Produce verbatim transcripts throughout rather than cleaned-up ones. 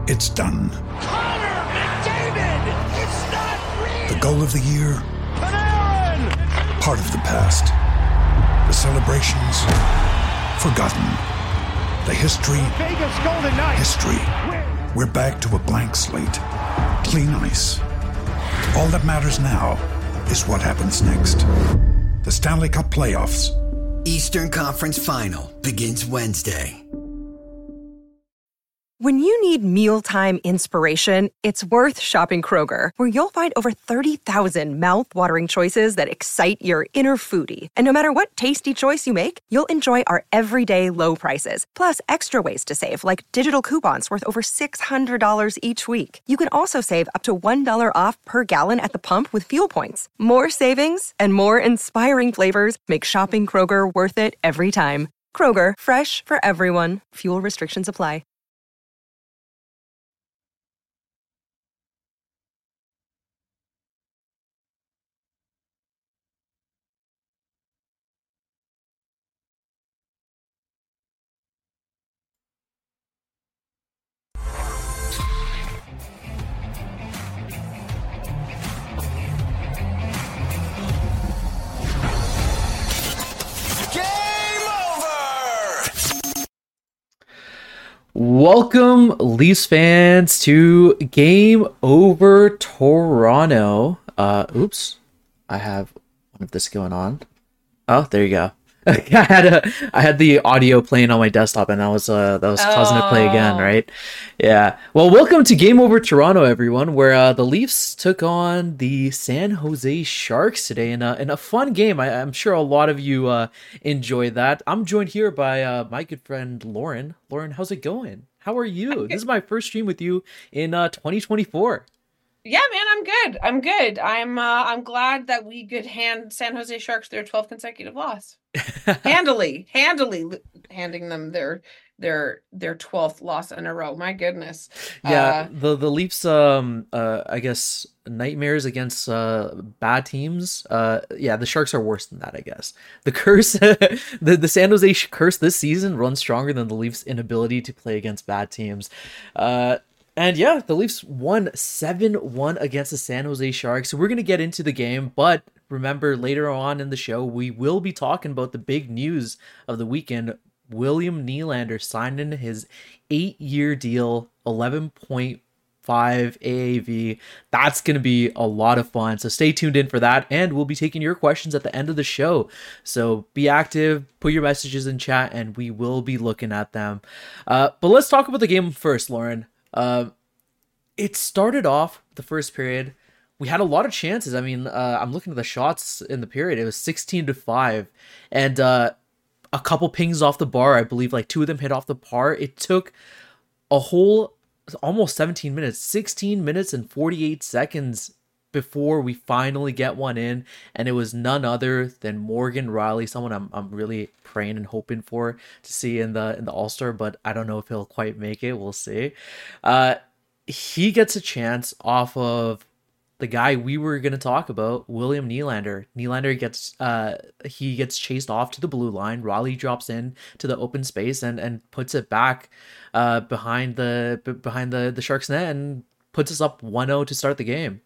It's done. Connor McDavid! It's not real! The goal of the year? Panarin! Part of the past. The celebrations? Forgotten. The history? Vegas Golden Knights! History. We're back to a blank slate. Clean ice. All that matters now is what happens next. The Stanley Cup Playoffs. Eastern Conference Final begins Wednesday. When you need mealtime inspiration, it's worth shopping Kroger, where you'll find over thirty thousand mouth-watering choices that excite your inner foodie. And no matter what tasty choice you make, you'll enjoy our everyday low prices, plus extra ways to save, like digital coupons worth over six hundred dollars each week. You can also save up to one dollar off per gallon at the pump with fuel points. More savings and more inspiring flavors make shopping Kroger worth it every time. Kroger, fresh for everyone. Fuel restrictions apply. Welcome, Leafs fans, to Game Over Toronto. Uh, oops, I have one of this going on. Oh, there you go. I had a, I had the audio playing on my desktop, and that was uh, that was causing it to play again, right? Yeah. Well, welcome to Game Over Toronto, everyone, where uh, the Leafs took on the San Jose Sharks today in a in a fun game. I, I'm sure a lot of you uh, enjoyed that. I'm joined here by uh, my good friend Lauren. Lauren, how's it going? How are you? This is my first stream with you in uh, twenty twenty-four. Yeah, man, I'm good. I'm good. I'm uh, I'm glad that we could hand San Jose Sharks their twelfth consecutive loss. handily, handily handing them their their their twelfth loss in a row. My goodness. Yeah, Uh, the the Leafs um uh I guess nightmares against uh bad teams. Uh yeah, the Sharks are worse than that, I guess. The curse the the San Jose curse this season runs stronger than the Leafs' inability to play against bad teams. Uh And yeah, the Leafs won seven one against the San Jose Sharks. So we're going to get into the game, but remember, later on in the show, we will be talking about the big news of the weekend. William Nylander signed in his eight-year deal, eleven point five A A V. That's going to be a lot of fun. So stay tuned in for that, and we'll be taking your questions at the end of the show. So be active, put your messages in chat, and we will be looking at them. Uh, but let's talk about the game first, Lauren. Uh, it started off the first period. We had a lot of chances. I mean, uh, I'm looking at the shots in the period. It was sixteen to five, and uh, a couple pings off the bar. I believe like two of them hit off the bar. It took a whole almost seventeen minutes, sixteen minutes and forty-eight seconds before we finally get one in, and it was none other than Morgan Rielly, someone I'm I'm really praying and hoping for to see in the in the All-Star, but I don't know if he'll quite make it. We'll see. Uh, he gets a chance off of the guy we were going to talk about, William Nylander. Nylander gets uh he gets chased off to the blue line. Rielly drops in to the open space and and puts it back uh behind the behind the the Sharks net and puts us up one oh to start the game.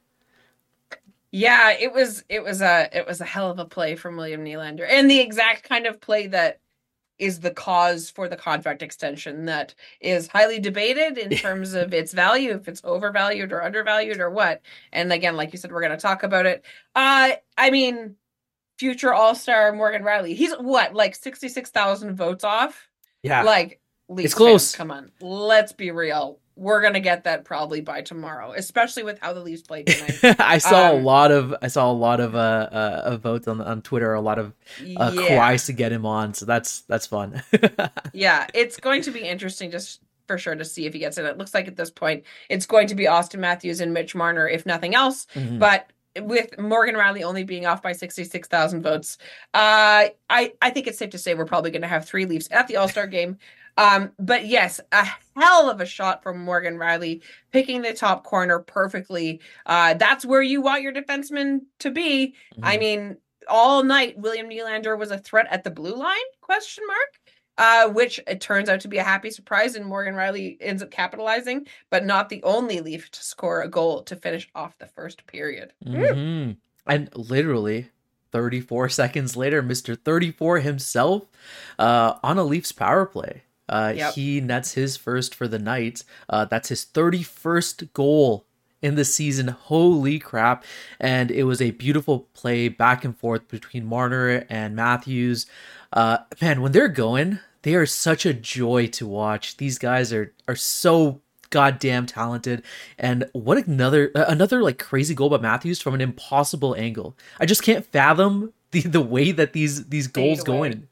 yeah, it was it was a it was a hell of a play from William Nylander, and the exact kind of play that is the cause for the contract extension that is highly debated in terms of its value, if it's overvalued or undervalued or what. And again, like you said, we're going to talk about it. Uh, I mean, future All-Star Morgan Rielly, he's what, like sixty-six thousand votes off? Yeah. Like, Leafs It's close. fans, come on, let's be real. We're going to get that probably by tomorrow, especially with how the Leafs played tonight. I saw Um, a lot of I saw a lot of uh, uh of votes on on Twitter, a lot of uh, yeah. cries to get him on, so that's that's fun. Yeah, it's going to be interesting just for sure to see if he gets it. It looks like at this point it's going to be Austin Matthews and Mitch Marner, if nothing else. Mhm. But with Morgan Rielly only being off by sixty-six thousand votes, uh, I, I think it's safe to say we're probably going to have three Leafs at the All-Star game. Um, but yes, a hell of a shot from Morgan Rielly, picking the top corner perfectly. Uh, that's where you want your defenseman to be. I Mhm. mean, all night, William Nylander was a threat at the blue line, question mark. uh, which it turns out to be a happy surprise, and Morgan Riley ends up capitalizing, but not the only Leaf to score a goal to finish off the first period. Mm-hmm. And literally thirty-four seconds later, Mister thirty-four himself, uh, on a Leafs power play. Uh, yep. He nets his first for the night. Uh, that's his thirty-first goal in the season. Holy crap. And it was a beautiful play back and forth between Marner and Matthews. Uh, man, when they're going, they are such a joy to watch. These guys are, are so goddamn talented. And what another, another like crazy goal by Matthews from an impossible angle. I just can't fathom the, the way that these, these goals go in.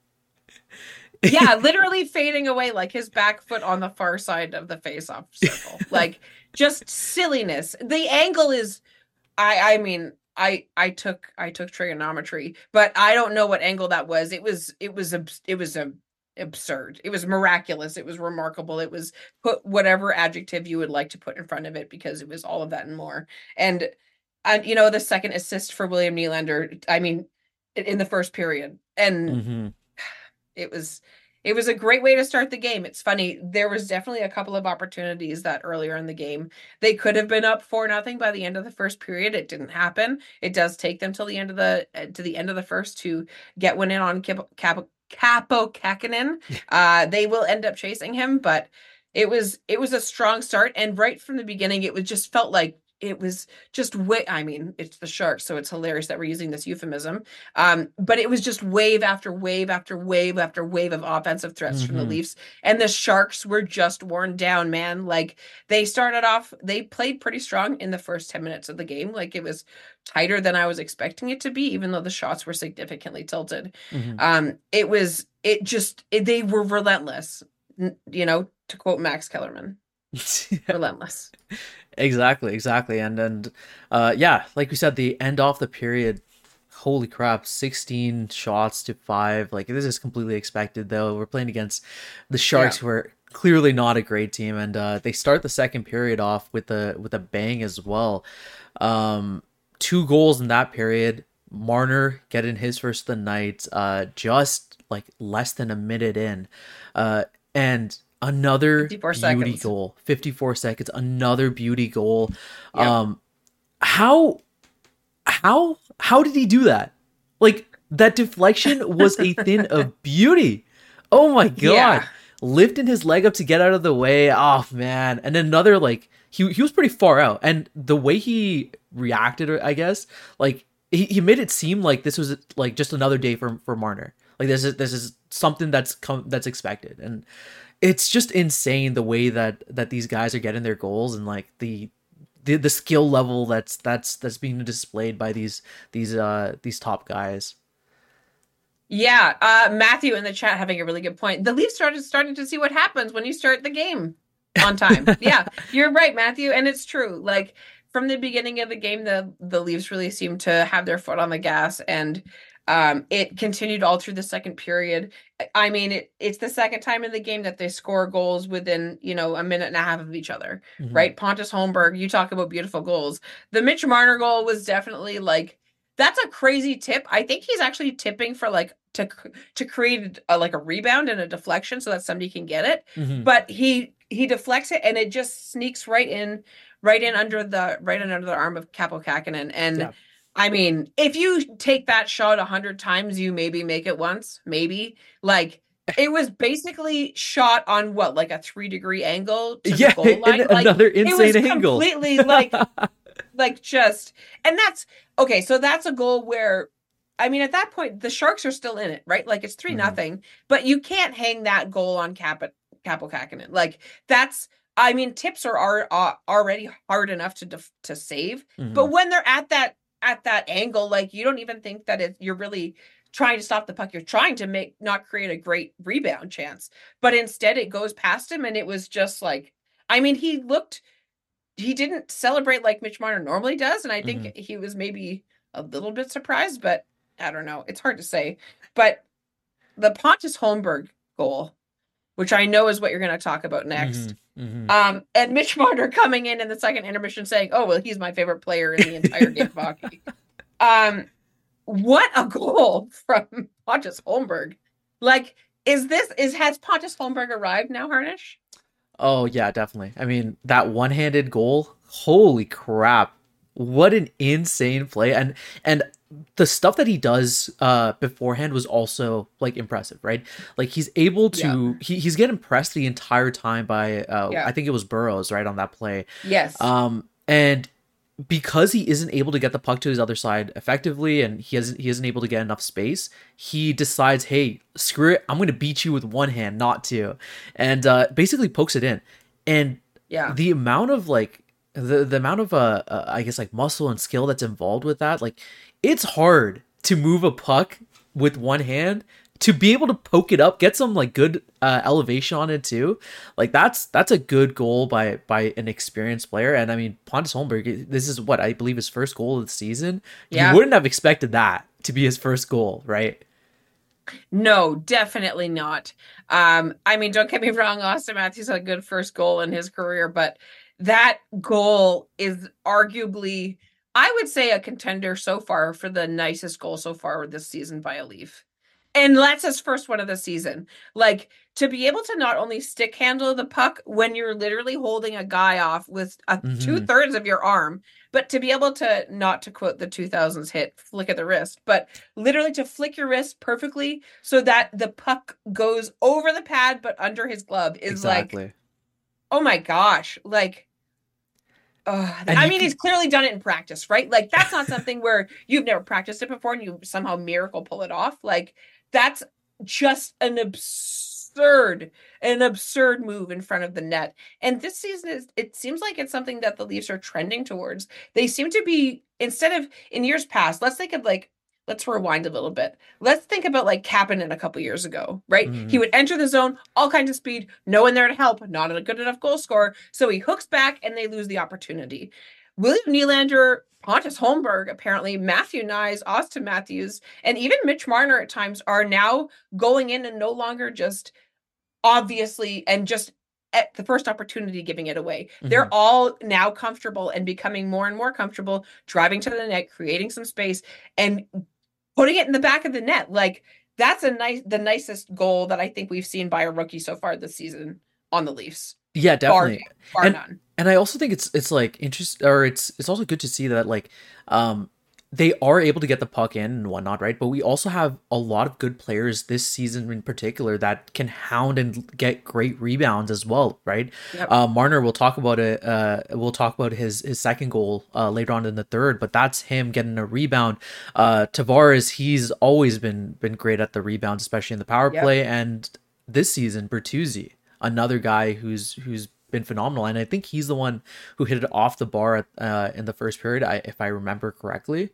Yeah, literally fading away, like his back foot on the far side of the face-off circle. Like, just silliness. The angle is, I I mean, I I took I took trigonometry, but I don't know what angle that was. It was it was it was a absurd. It was miraculous. It was remarkable. It was, put whatever adjective you would like to put in front of it, because it was all of that and more. And and you know, the second assist for William Nylander, I mean, in the first period, and. Mm-hmm. It was it was a great way to start the game. It's funny. There was definitely a couple of opportunities that earlier in the game they could have been up four nothing by the end of the first period. It didn't happen. It does take them till the end of the to the end of the first to get one in on Cap, Cap, Capo Kakinen. Uh, they will end up chasing him, but it was it was a strong start. And right from the beginning, it was just felt like it was just way. I mean, it's the Sharks, so it's hilarious that we're using this euphemism. Um, but it was just wave after wave after wave after wave of offensive threats mm-hmm. from the Leafs, and the Sharks were just worn down, man. Like, they started off, they played pretty strong in the first ten minutes of the game. Like, it was tighter than I was expecting it to be, even though the shots were significantly tilted. Mm-hmm. Um, it was, it just, it, they were relentless. You know, to quote Max Kellerman. Relentless. Exactly, exactly. And and uh yeah, like we said, the end off the period, holy crap, sixteen shots to five. Like, this is completely expected, though. We're playing against the Sharks, yeah. who are clearly not a great team, and uh they start the second period off with a with a bang as well. Um two goals in that period. Marner getting his first of the night, uh just like less than a minute in. Uh and Another beauty seconds. goal, fifty-four seconds, another beauty goal. Yep. Um, how, how, how did he do that? Like, that deflection was a thing of beauty. Oh my God. Yeah. Lifting his leg up to get out of the way. Oh man. And another, like, he, he was pretty far out, and the way he reacted, I guess, like he, he made it seem like this was like just another day for, for Marner. Like, this is, this is something that's come, that's expected. And it's just insane the way that, that these guys are getting their goals, and like the, the the skill level that's that's that's being displayed by these these uh these top guys. Yeah, uh, Matthew in the chat having a really good point. The Leafs started starting to see what happens when you start the game on time. Yeah, you're right, Matthew, and it's true. Like, from the beginning of the game, the the Leafs really seemed to have their foot on the gas, and Um, it continued all through the second period. I mean, it, it's the second time in the game that they score goals within, you know, a minute and a half of each other, mm-hmm. right? Pontus Holmberg, you talk about beautiful goals. The Mitch Marner goal was definitely like, that's a crazy tip. I think he's actually tipping for like, to to create a, like a rebound and a deflection so that somebody can get it. Mm-hmm. But he he deflects it, and it just sneaks right in, right in under the, right in under the arm of Capo Kakinen. And yeah. I mean, if you take that shot a hundred times, you maybe make it once, maybe. Like, it was basically shot on what, like a three degree angle to yeah, the goal line. Like, another insane it was angle. Completely like, like just, and that's okay. So that's a goal where, I mean, at that point, the Sharks are still in it, right? Like, it's three mm-hmm. nothing, but you can't hang that goal on Cap- Capo Kakinen. Like, that's. I mean, tips are, are, are already hard enough to def- to save, mm-hmm. but when they're at that. at that angle, like, you don't even think that it, you're really trying to stop the puck. You're trying to make, not create a great rebound chance, but instead it goes past him. And it was just like, I mean, he looked, he didn't celebrate like Mitch Marner normally does. And I think mm-hmm. he was maybe a little bit surprised, but I don't know. It's hard to say. But the Pontus Holmberg goal, which I know is what you're going to talk about next. Mm-hmm. Mm-hmm. Um, and Mitch Marner coming in in the second intermission saying, oh, well, he's my favorite player in the entire game of hockey. Um, what a goal from Pontus Holmberg. Like, Is this is has Pontus Holmberg arrived now, Harnish? Oh yeah, definitely. I mean, that one-handed goal, holy crap. What an insane play. And and the stuff that he does uh beforehand was also like impressive, right? Like he's able to Yeah. he, he's getting pressed the entire time by uh Yeah. I think it was Burrows, right, on that play. Yes. Um and because he isn't able to get the puck to his other side effectively and he hasn't he isn't able to get enough space, he decides, hey, screw it, I'm going to beat you with one hand, not two. And uh basically pokes it in. And Yeah. the amount of like the the amount of uh, uh I guess like muscle and skill that's involved with that, like it's hard to move a puck with one hand, to be able to poke it up, get some like good uh, elevation on it too. Like that's that's a good goal by by an experienced player. And I mean, Pontus Holmberg, this is what I believe his first goal of the season. Yeah. You wouldn't have expected that to be his first goal, right? No, definitely not. Um, I mean, don't get me wrong, Austin Matthews had a good first goal in his career, but that goal is arguably, I would say, a contender so far for the nicest goal so far this season by a Leaf. And that's his first one of the season. Like, to be able to not only stick handle the puck when you're literally holding a guy off with a, Mhm. two-thirds of your arm, but to be able to, not to quote the two thousands hit, flick of the wrist, but literally to flick your wrist perfectly so that the puck goes over the pad but under his glove is like, Exactly. oh my gosh, like, uh, And I you mean, can- he's clearly done it in practice, right? Like, that's not something where you've never practiced it before and you somehow miracle pull it off. Like, that's just an absurd, an absurd move in front of the net. And this season, is it seems like it's something that the Leafs are trending towards. They seem to be, instead of in years past, let's think of like, let's rewind a little bit. Let's think about like Kapanen a couple years ago, right? Mhm. He would enter the zone, all kinds of speed, no one there to help, not a good enough goal scorer. So he hooks back and they lose the opportunity. William Nylander, Pontus Holmberg, apparently, Matthew Nyes, Austin Matthews, and even Mitch Marner at times are now going in and no longer just obviously and just at the first opportunity giving it away. They're Mhm. all now comfortable and becoming more and more comfortable driving to the net, creating some space, and putting it in the back of the net. Like, that's a nice, the nicest goal that I think we've seen by a rookie so far this season on the Leafs. Yeah, Bar, definitely. bar and, none. and I also think it's it's like interest or it's it's also good to see that like um they are able to get the puck in and whatnot, right? But we also have a lot of good players this season in particular that can hound and get great rebounds as well, right? Yep. Uh, Marner, we'll talk about it. Uh, we'll talk about his his second goal uh, later on in the third, but that's him getting a rebound. Uh, Tavares, he's always been been great at the rebounds, especially in the power Yep. play. And this season, Bertuzzi, another guy who's who's been phenomenal, and I think he's the one who hit it off the bar at, uh, in the first period, I, if I remember correctly.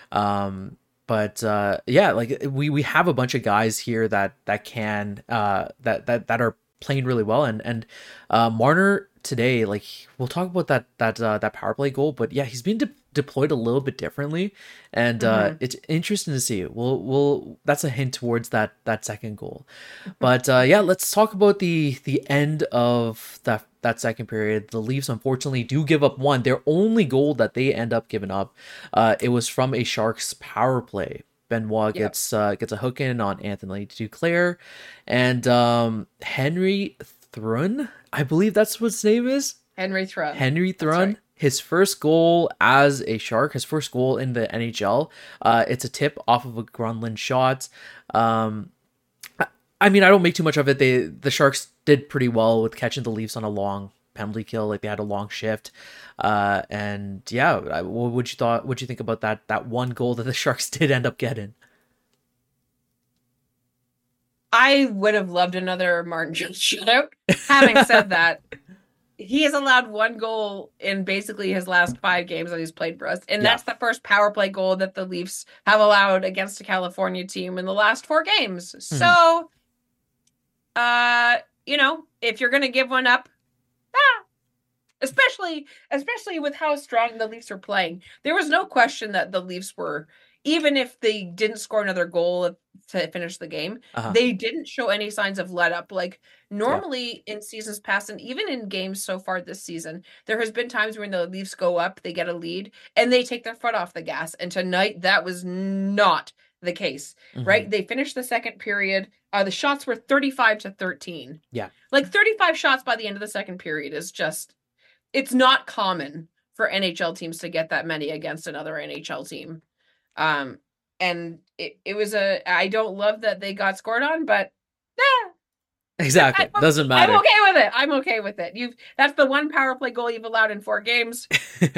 Um, but uh, yeah, like we we have a bunch of guys here that that can uh, that that that are playing really well, and and uh, Marner today, like we'll talk about that that uh, that power play goal, but yeah, he's been de- deployed a little bit differently, and uh, Mhm. it's interesting to see. We'll we'll that's a hint towards that that second goal, but uh, yeah, let's talk about the the end of that that second period. The Leafs unfortunately do give up one, their only goal that they end up giving up. Uh, it was from a Sharks power play. Benoit Yep. gets uh, gets a hook in on Anthony Duclair, and um, Henry Thrun, I believe that's what his name is. Henry Thrun. Henry Thrun, right. his first goal as a Shark, his first goal in the N H L. Uh, it's a tip off of a Grunland shot. Um, I, I mean, I don't make too much of it. They the Sharks did pretty well with catching the Leafs on a long penalty kill. Like they had a long shift. Uh, and yeah, I- what would you thought? What you think about that? That one goal that the Sharks did end up getting. I would have loved another Martin Jones shutout. Having said that, he has allowed one goal in basically his last five games that he's played for us. And Yeah. that's the first power play goal that the Leafs have allowed against a California team in the last four games. So, uh, you know, if you're going to give one up, ah, especially, especially with how strong the Leafs are playing, there was no question that the Leafs were, even if they didn't score another goal to finish the game, Uh-huh. they didn't show any signs of let up. Like normally in seasons past and even in games so far this season, there has been times when the Leafs go up, they get a lead, and they take their foot off the gas. And tonight that was not the case, Mhm. right? They finished the second period. Uh, the shots were thirty-five to thirteen. Yeah. Like thirty-five shots by the end of the second period is just, it's not common for N H L teams to get that many against another N H L team. Um, and it, it was a, I don't love that they got scored on, but eh, Exactly. I'm, Doesn't matter. I'm okay with it. I'm okay with it. You've that's the one power play goal you've allowed in four games.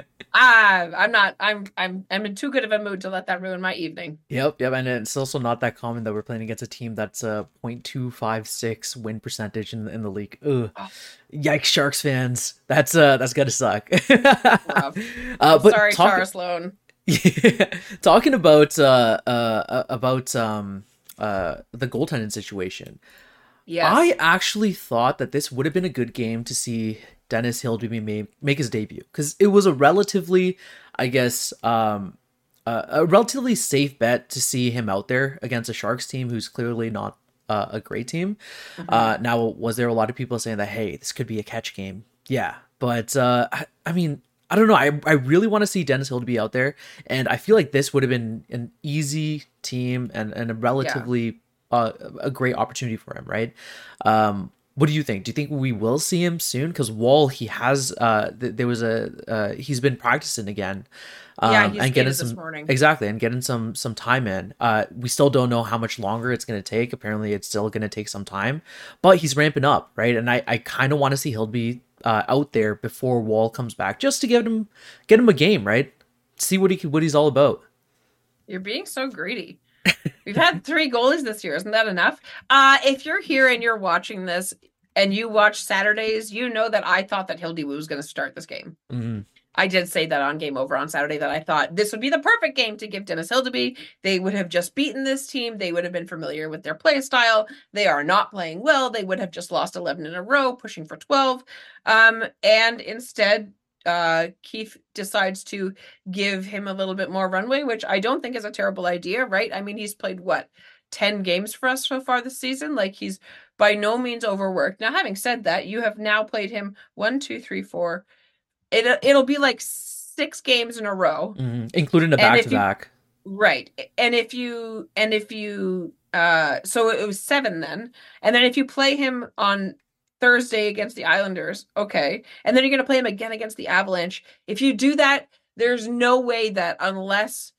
ah, I'm not. I'm. I'm. I'm in too good of a mood to let that ruin my evening. Yep, yep, and it's also not that common that we're playing against a team that's a point two five six win percentage in, in the league. Ugh. Oh. Yikes, Sharks fans. That's uh, that's gotta suck. uh, but sorry, talk- Tara Sloan. Yeah, talking about uh, uh, about um, uh, the goaltending situation. Yes. I actually thought that this would have been a good game to see Dennis Hildeby make, make his debut, because it was a relatively, I guess, um, uh, a relatively safe bet to see him out there against a Sharks team who's clearly not uh, a great team. Mm-hmm. Uh, now, was there a lot of people saying that, hey, this could be a catch game? Yeah, but uh, I, I mean, I don't know. I, I really want to see Dennis Hildeby out there, and I feel like this would have been an easy team and, and a relatively... Yeah. Uh, a great opportunity for him, right? Um, what do you think? Do you think we will see him soon? Because Wall, he has, uh, th- there was a, uh, he's been practicing again, um, yeah, he's and getting some this morning. exactly, and getting some some time in. Uh, we still don't know how much longer it's going to take. Apparently, it's still going to take some time, but he's ramping up, right? And I, I kind of want to see Hildeby uh, out there before Wall comes back, just to get him get him a game, right? See what he what he's all about. You're being so greedy. We've had three goalies this year. Isn't that enough? Uh, if you're here and you're watching this and you watch Saturdays, you know that I thought that Hildeby was going to start this game. Mm-hmm. I did say that on Game Over on Saturday that I thought this would be the perfect game to give Dennis Hildeby. They would have just beaten this team. They would have been familiar with their play style. They are not playing well. They would have just lost eleven in a row, pushing for twelve. Um, and instead... Uh, Keefe decides to give him a little bit more runway, which I don't think is a terrible idea, right? I mean, he's played, what, ten games for us so far this season? Like, he's by no means overworked. Now, having said that, you have now played him one, two, three, four. It, it'll be like six games in a row. Mm-hmm. Including a back-to-back. Right. And if you, and if you, uh, so it was seven then. And then if you play him on Thursday against the Islanders, okay, and then you're going to play him again against the Avalanche. If you do that, there's no way that unless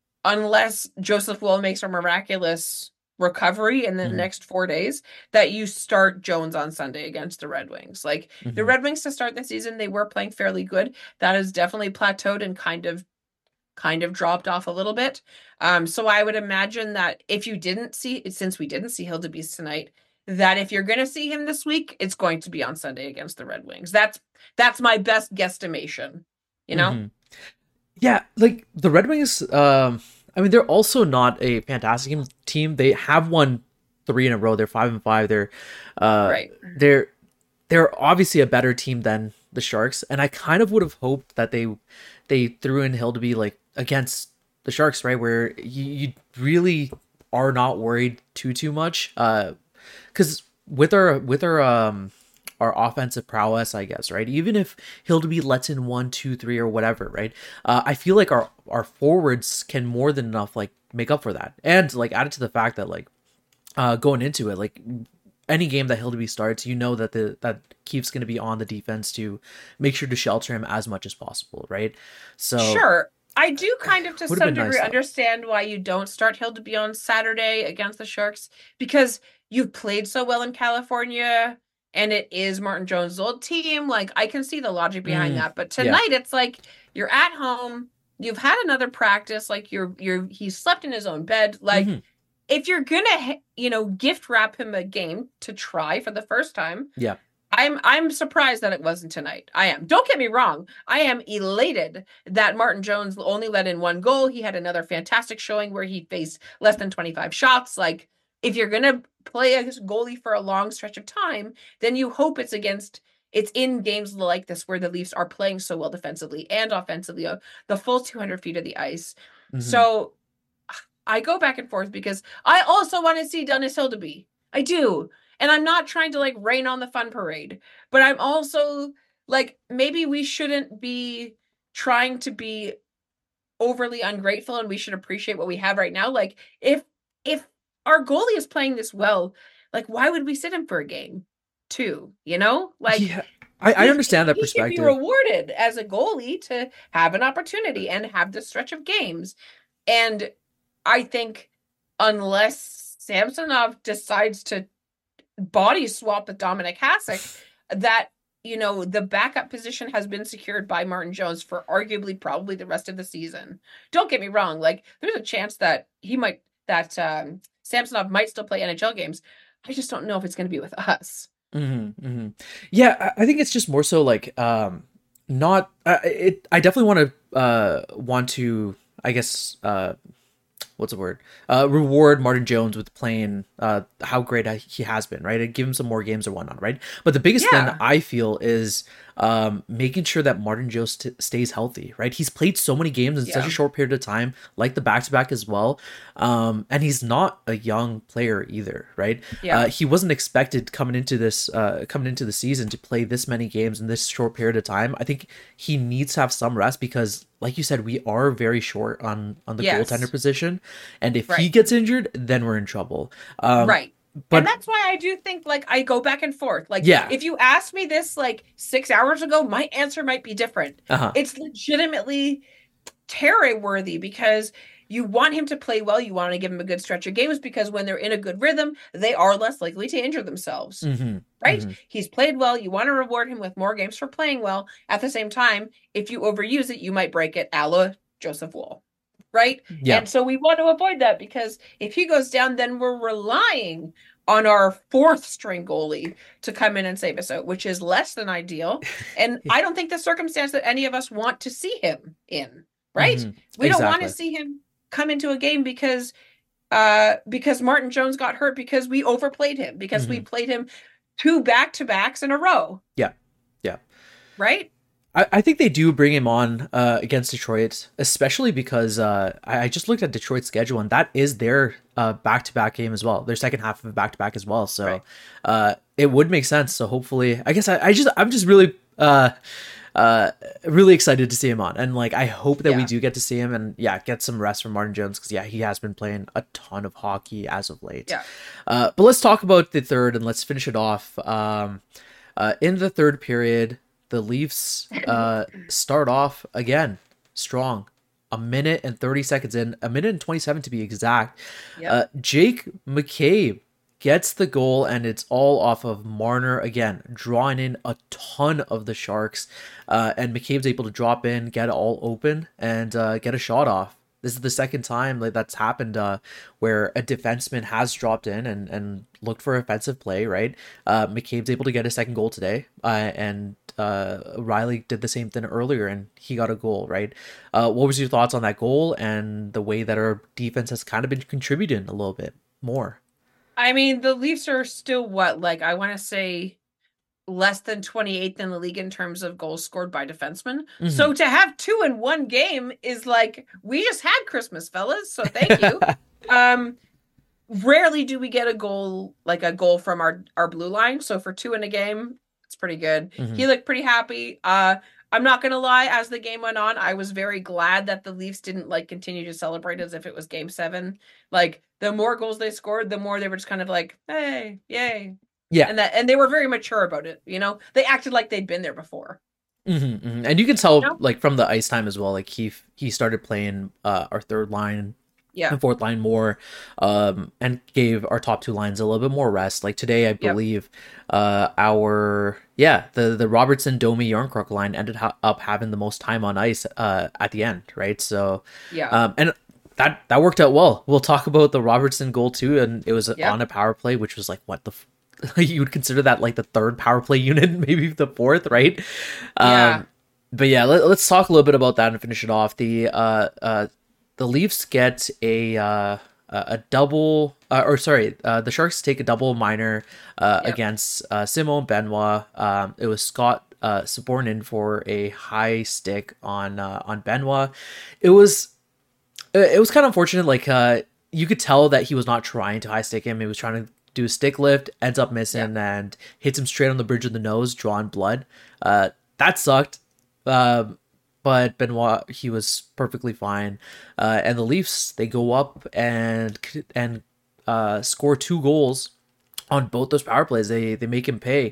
unless Joseph Woll makes a miraculous recovery in the mm-hmm. next four days, that you start Jones on Sunday against the Red Wings. Like mm-hmm. the Red Wings to start the season, they were playing fairly good. That has definitely plateaued and kind of kind of dropped off a little bit. Um, so I would imagine that if you didn't see, since we didn't see Hildeby tonight, that if you're going to see him this week, it's going to be on Sunday against the Red Wings. That's that's my best guesstimation, you know? Mm-hmm. Yeah, like the Red Wings, um, I mean, they're also not a fantastic team. They have won three in a row. They're five and five. They're, uh, right. they're, they're obviously a better team than the Sharks. And I kind of would have hoped that they, they threw in Hildeby like against the Sharks, right? Where you, you really are not worried too, too much. Uh, Because with our with our um our offensive prowess, I guess, right? Even if Hildeby lets in one, two, three, or whatever, right? Uh, I feel like our our forwards can more than enough like make up for that, and like added to the fact that like uh going into it, like any game that Hildeby starts, you know that the that Keefe's going to be on the defense to make sure to shelter him as much as possible, right? So sure. I do kind of to Would've some been degree nice, understand why you don't start Hildeby on Saturday against the Sharks, because you've played so well in California and it is Martin Jones' old team. Like, I can see the logic behind Mm, that. But tonight yeah. it's like you're at home, you've had another practice, like you're you're he slept in his own bed. Like Mhm. if you're gonna you know gift wrap him a game to try for the first time, Yeah. I'm I'm surprised that it wasn't tonight. I am. Don't get me wrong. I am elated that Martin Jones only let in one goal. He had another fantastic showing where he faced less than twenty-five shots. Like, if you're going to play a goalie for a long stretch of time, then you hope it's against it's in games like this where the Leafs are playing so well defensively and offensively, uh, the full two hundred feet of the ice. Mhm. So I go back and forth because I also want to see Dennis Hildeby. I do. And I'm not trying to like rain on the fun parade, but I'm also like, maybe we shouldn't be trying to be overly ungrateful and we should appreciate what we have right now. Like if if our goalie is playing this well, like why would we sit him for a game two? You know, like yeah, I, I understand that he perspective. should be rewarded as a goalie to have an opportunity and have this stretch of games. And I think unless Samsonov decides to body swap with Dominik Hasek, that, you know, the backup position has been secured by Martin Jones for arguably probably the rest of the season. Don't get me wrong. Like there's a chance that he might, that um, Samsonov might still play N H L games. I just don't know if it's going to be with us. Mm-hmm, mm-hmm. Yeah, I think it's just more so like um, not, uh, it, I definitely want to, uh, want to, I guess, uh, what's the word? Uh, reward Martin Jones with playing uh, how great he has been, right? And give him some more games or whatnot, right? But the biggest Yeah. thing I feel is um, making sure that Martin Jones t- stays healthy, right? He's played so many games in Yeah. such a short period of time, like the back-to-back as well. Um, and he's not a young player either, right? Yeah. Uh, he wasn't expected coming into this, uh, coming into the season to play this many games in this short period of time. I think he needs to have some rest because, like you said, we are very short on on the Yes. goaltender position, and if he Right. gets injured, then we're in trouble. Um, Right. but and that's why I do think like I go back and forth. Like Yeah. if you asked me this like six hours ago, my answer might be different. uh-huh. It's legitimately terror worthy because you want him to play well. You want to give him a good stretch of games because when they're in a good rhythm, they are less likely to injure themselves. Mhm, Right? mhm. He's played well. You want to reward him with more games for playing well. At the same time, if you overuse it, you might break it, a la Joseph Wool. Right? Yeah. And so we want to avoid that because if he goes down, then we're relying on our fourth string goalie to come in and save us out, which is less than ideal. And I don't think the circumstance that any of us want to see him in, right? Mhm, We don't want to exactly. see him come into a game because uh because Martin Jones got hurt because we overplayed him, because we played him two back-to-backs in a row. Yeah. Yeah. Right? I, I think they do bring him on uh, against Detroit, especially because uh, I, I just looked at Detroit's schedule, and that is their uh, back-to-back game as well. Their second half of a back-to-back as well. So Right. uh, it would make sense. So hopefully, I guess I, I just I'm just really uh, uh, really excited to see him on, and like I hope that we Yeah. do get to see him, and yeah, get some rest from Martin Jones because yeah, he has been playing a ton of hockey as of late. Yeah. Uh, but let's talk about the third, and let's finish it off. Um, uh, in the third period, the Leafs uh, start off again strong. A minute and thirty seconds in, a minute and twenty-seven to be exact. Yep. Uh, Jake McCabe gets the goal, and it's all off of Marner again, drawing in a ton of the Sharks. Uh, and McCabe's able to drop in, get it all open, and uh, get a shot off. This is the second time like that's happened uh, where a defenseman has dropped in and, and looked for offensive play, right? Uh, McCabe's able to get a second goal today, uh, and uh, Riley did the same thing earlier, and he got a goal, right? Uh, what was your thoughts on that goal and the way that our defense has kind of been contributing a little bit more? I mean, the Leafs are still what, like I want to say less than twenty-eighth in the league in terms of goals scored by defensemen. Mhm. So to have two in one game is like, we just had Christmas, fellas. So thank you. um, rarely do we get a goal, like a goal from our, our blue line. So for two in a game, it's pretty good. Mhm. He looked pretty happy. Uh, I'm not going to lie. As the game went on, I was very glad that the Leafs didn't like continue to celebrate as if it was game seven. Like the more goals they scored, the more they were just kind of like, hey, yay. Yeah. And that, and they were very mature about it. You know, they acted like they'd been there before. Mm-hmm, mm-hmm. And you can tell, You know? like from the ice time as well. Like he he started playing uh, our third line Yeah. and fourth line more, um, and gave our top two lines a little bit more rest. Like today, I believe, uh, our yeah the the Robertson Domi Yarncroc line ended ha- up having the most time on ice uh, at the end, right? So Yeah. um, and that that worked out well. We'll talk about the Robertson goal too, and it was Yeah. on a power play, which was like what the. F- you would consider that like the third power play unit, maybe the fourth, right? Yeah. Um, but yeah, let, let's talk a little bit about that and finish it off. The uh, uh, the Leafs get a uh, a double, uh, or sorry, uh, the Sharks take a double minor uh, Yep. against uh, Simon Benoit. Um, it was Scott uh, Saborn in for a high stick on uh, on Benoit. It was it was kind of unfortunate. Like uh, you could tell that he was not trying to high stick him. He was trying to do a stick lift, ends up missing, and hits him straight on the bridge of the nose, drawing blood. Uh, that sucked. Um, but Benoit, he was perfectly fine. Uh, and the Leafs, they go up and and uh, score two goals on both those power plays. They they make him pay,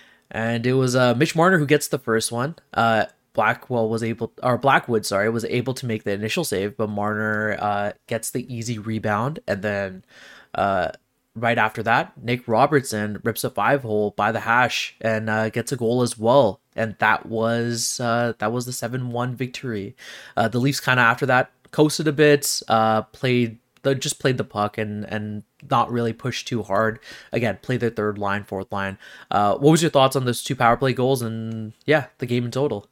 and it was uh, Mitch Marner who gets the first one. Uh, Blackwell was able, or Blackwood, sorry, was able to make the initial save, but Marner uh, gets the easy rebound, and then uh, right after that, Nick Robertson rips a five hole by the hash and uh, gets a goal as well, and that was uh, that was the seven one victory. Uh, the Leafs kind of after that coasted a bit, uh, played the just played the puck and and not really pushed too hard. Again, played their third line, fourth line. Uh, what was your thoughts on those two power play goals and yeah, the game in total?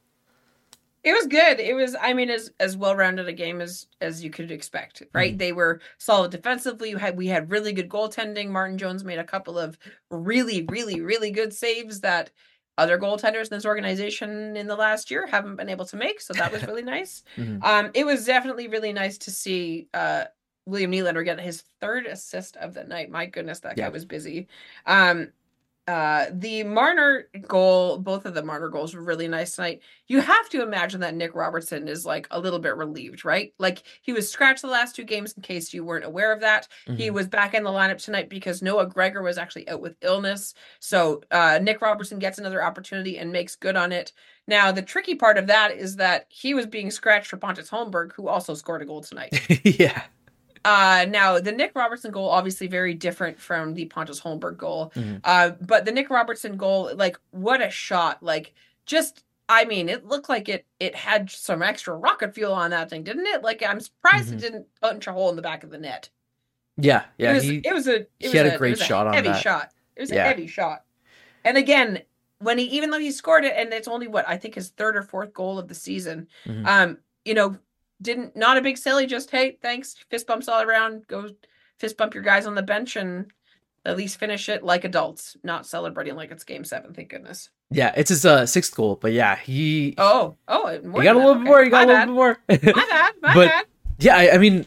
It was good. It was, I mean, as as well-rounded a game as as you could expect, right? Mm. They were solid defensively. We had we had really good goaltending. Martin Jones made a couple of really, really, really good saves that other goaltenders in this organization in the last year haven't been able to make. So that was really nice. Mm-hmm. Um, it was definitely really nice to see uh, William Nylander get his third assist of the night. My goodness, that yeah. guy was busy. Um, Uh, the Marner goal, both of the Marner goals were really nice tonight. You have to imagine that Nick Robertson is like a little bit relieved, right? Like he was scratched the last two games in case you weren't aware of that. Mm-hmm. He was back in the lineup tonight because Noah Gregor was actually out with illness. So uh, Nick Robertson gets another opportunity and makes good on it. Now, the tricky part of that is that he was being scratched for Pontus Holmberg, who also scored a goal tonight. yeah. Uh, now, the Nick Robertson goal, obviously very different from the Pontus Holmberg goal. Mm-hmm. Uh, but the Nick Robertson goal, like, what a shot. Like, just, I mean, it looked like it it had some extra rocket fuel on that thing, didn't it? Like, I'm surprised mm-hmm. it didn't punch a hole in the back of the net. Yeah, yeah. It was, he, it was a, it he was had a, a great shot a on heavy that. shot. It was yeah. a heavy shot. And again, when he, even though he scored it, and it's only what, I think his third or fourth goal of the season, mm-hmm. um, you know, Didn't not a big silly, just hey, thanks, fist bumps all around. Go fist bump your guys on the bench and at least finish it like adults, not celebrating like it's game seven. Thank goodness. Yeah, it's his uh, sixth goal, but yeah, he oh oh he got a little bit more. He got a little bit more. My bad, my but, bad. Yeah, I, I mean,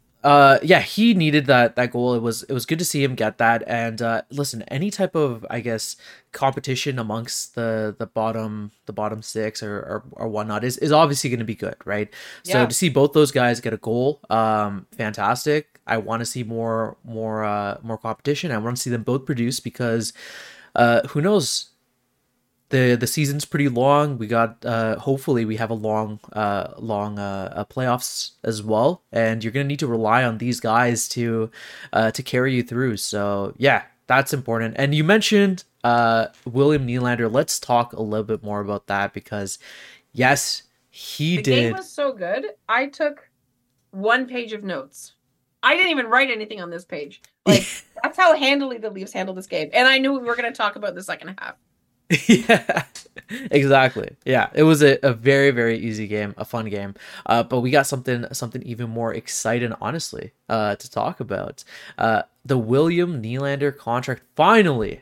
uh, yeah, he needed that that goal. It was it was good to see him get that. And uh, listen, any type of I guess competition amongst the the bottom the bottom six or or, or whatnot is is obviously going to be good, right? Yeah. So to see both those guys get a goal, um, fantastic. I want to see more more uh more competition. I want to see them both produce because, uh, who knows. The the season's pretty long. We got uh hopefully we have a long uh long uh, uh playoffs as well, and you're gonna need to rely on these guys to uh to carry you through. So yeah, that's important. And you mentioned uh William Nylander. Let's talk a little bit more about that because yes, he the did. The game was so good. I took one page of notes. I didn't even write anything on this page. Like that's how handily the Leafs handled this game. And I knew we were gonna talk about the second half. yeah, exactly. Yeah, it was a, a very, very easy game, a fun game. Uh, but we got something something even more exciting, honestly, uh, to talk about. Uh, the William Nylander contract finally,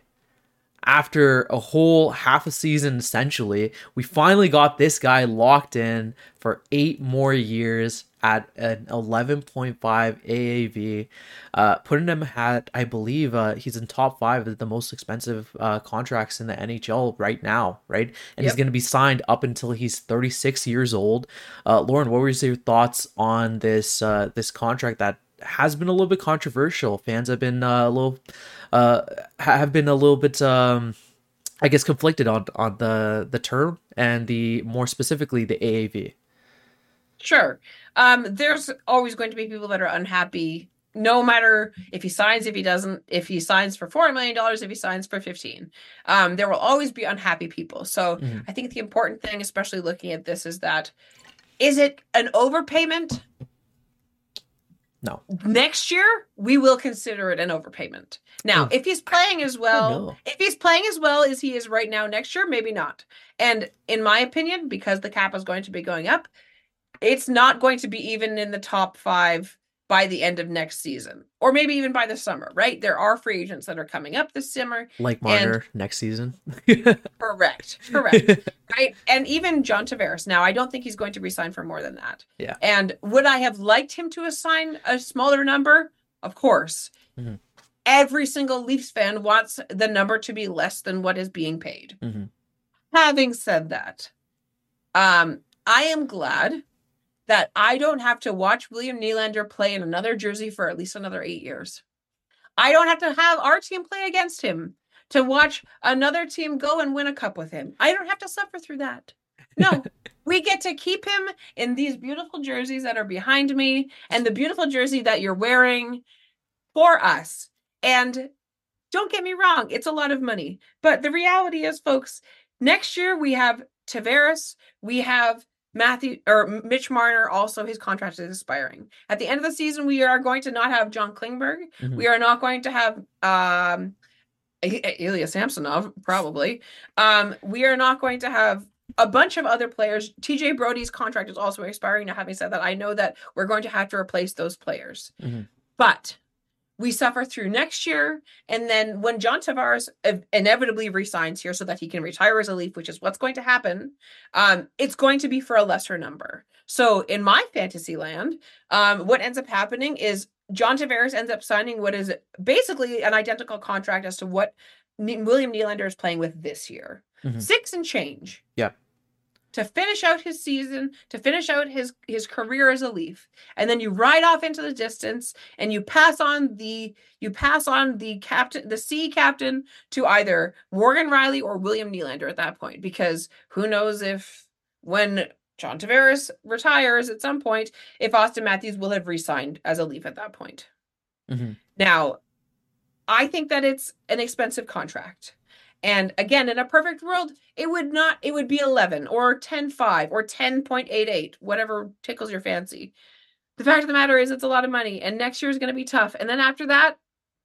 after a whole half a season, essentially, we finally got this guy locked in for eight more years at an eleven point five A A V, uh, putting him at, I believe, uh, he's in top five of the most expensive uh, contracts in the N H L right now, right? And yep. he's going to be signed up until he's thirty-six years old. Uh, Lauren, what were your thoughts on this uh, this contract that has been a little bit controversial? Fans have been uh, a little, uh, have been a little bit, um, I guess, conflicted on on the the term and the more specifically the A A V. Sure. Um, there's always going to be people that are unhappy, no matter if he signs, if he doesn't, if he signs for four million dollars, if he signs for fifteen. Um, there will always be unhappy people. So mm-hmm. I think the important thing, especially looking at this, is that, is it an overpayment? No. Next year, we will consider it an overpayment. Now, if he's playing as well, if he's playing as well as he is right now next year, maybe not. And in my opinion, because the cap is going to be going up, it's not going to be even in the top five by the end of next season, or maybe even by the summer, right? There are free agents that are coming up this summer. Like Marner next season. correct, correct, right? And even John Tavares. Now, I don't think he's going to resign for more than that. Yeah. And would I have liked him to assign a smaller number? Of course. Mm-hmm. Every single Leafs fan wants the number to be less than what is being paid. Mm-hmm. Having said that, um, I am glad that I don't have to watch William Nylander play in another jersey for at least another eight years. I don't have to have our team play against him to watch another team go and win a cup with him. I don't have to suffer through that. No, we get to keep him in these beautiful jerseys that are behind me and the beautiful jersey that you're wearing for us. And don't get me wrong, it's a lot of money. But the reality is, folks, next year we have Tavares, we have Matthew or Mitch Marner. Also, his contract is expiring at the end of the season. We are going to not have John Klingberg. Mm-hmm. We are not going to have um, Ilya Samsonov. Probably. Um, we are not going to have a bunch of other players. T J Brody's contract is also expiring. Now, having said that, I know that we're going to have to replace those players, mm-hmm. but we suffer through next year. And then when John Tavares inevitably resigns here so that he can retire as a Leaf, which is what's going to happen, um, it's going to be for a lesser number. So in my fantasy land, um, what ends up happening is John Tavares ends up signing what is basically an identical contract as to what William Nylander is playing with this year. Mm-hmm. Six and change. Yeah. To finish out his season, to finish out his, his career as a Leaf. And then you ride off into the distance and you pass on the you pass on the captain, the C captain to either Morgan Rielly or William Nylander at that point. Because who knows if when John Tavares retires at some point, if Austin Matthews will have re-signed as a Leaf at that point. Mm-hmm. Now, I think that it's an expensive contract. And again, in a perfect world, it would not, it would be eleven or ten five or ten point eight eight, whatever tickles your fancy. The fact of the matter is it's a lot of money and next year is going to be tough. And then after that,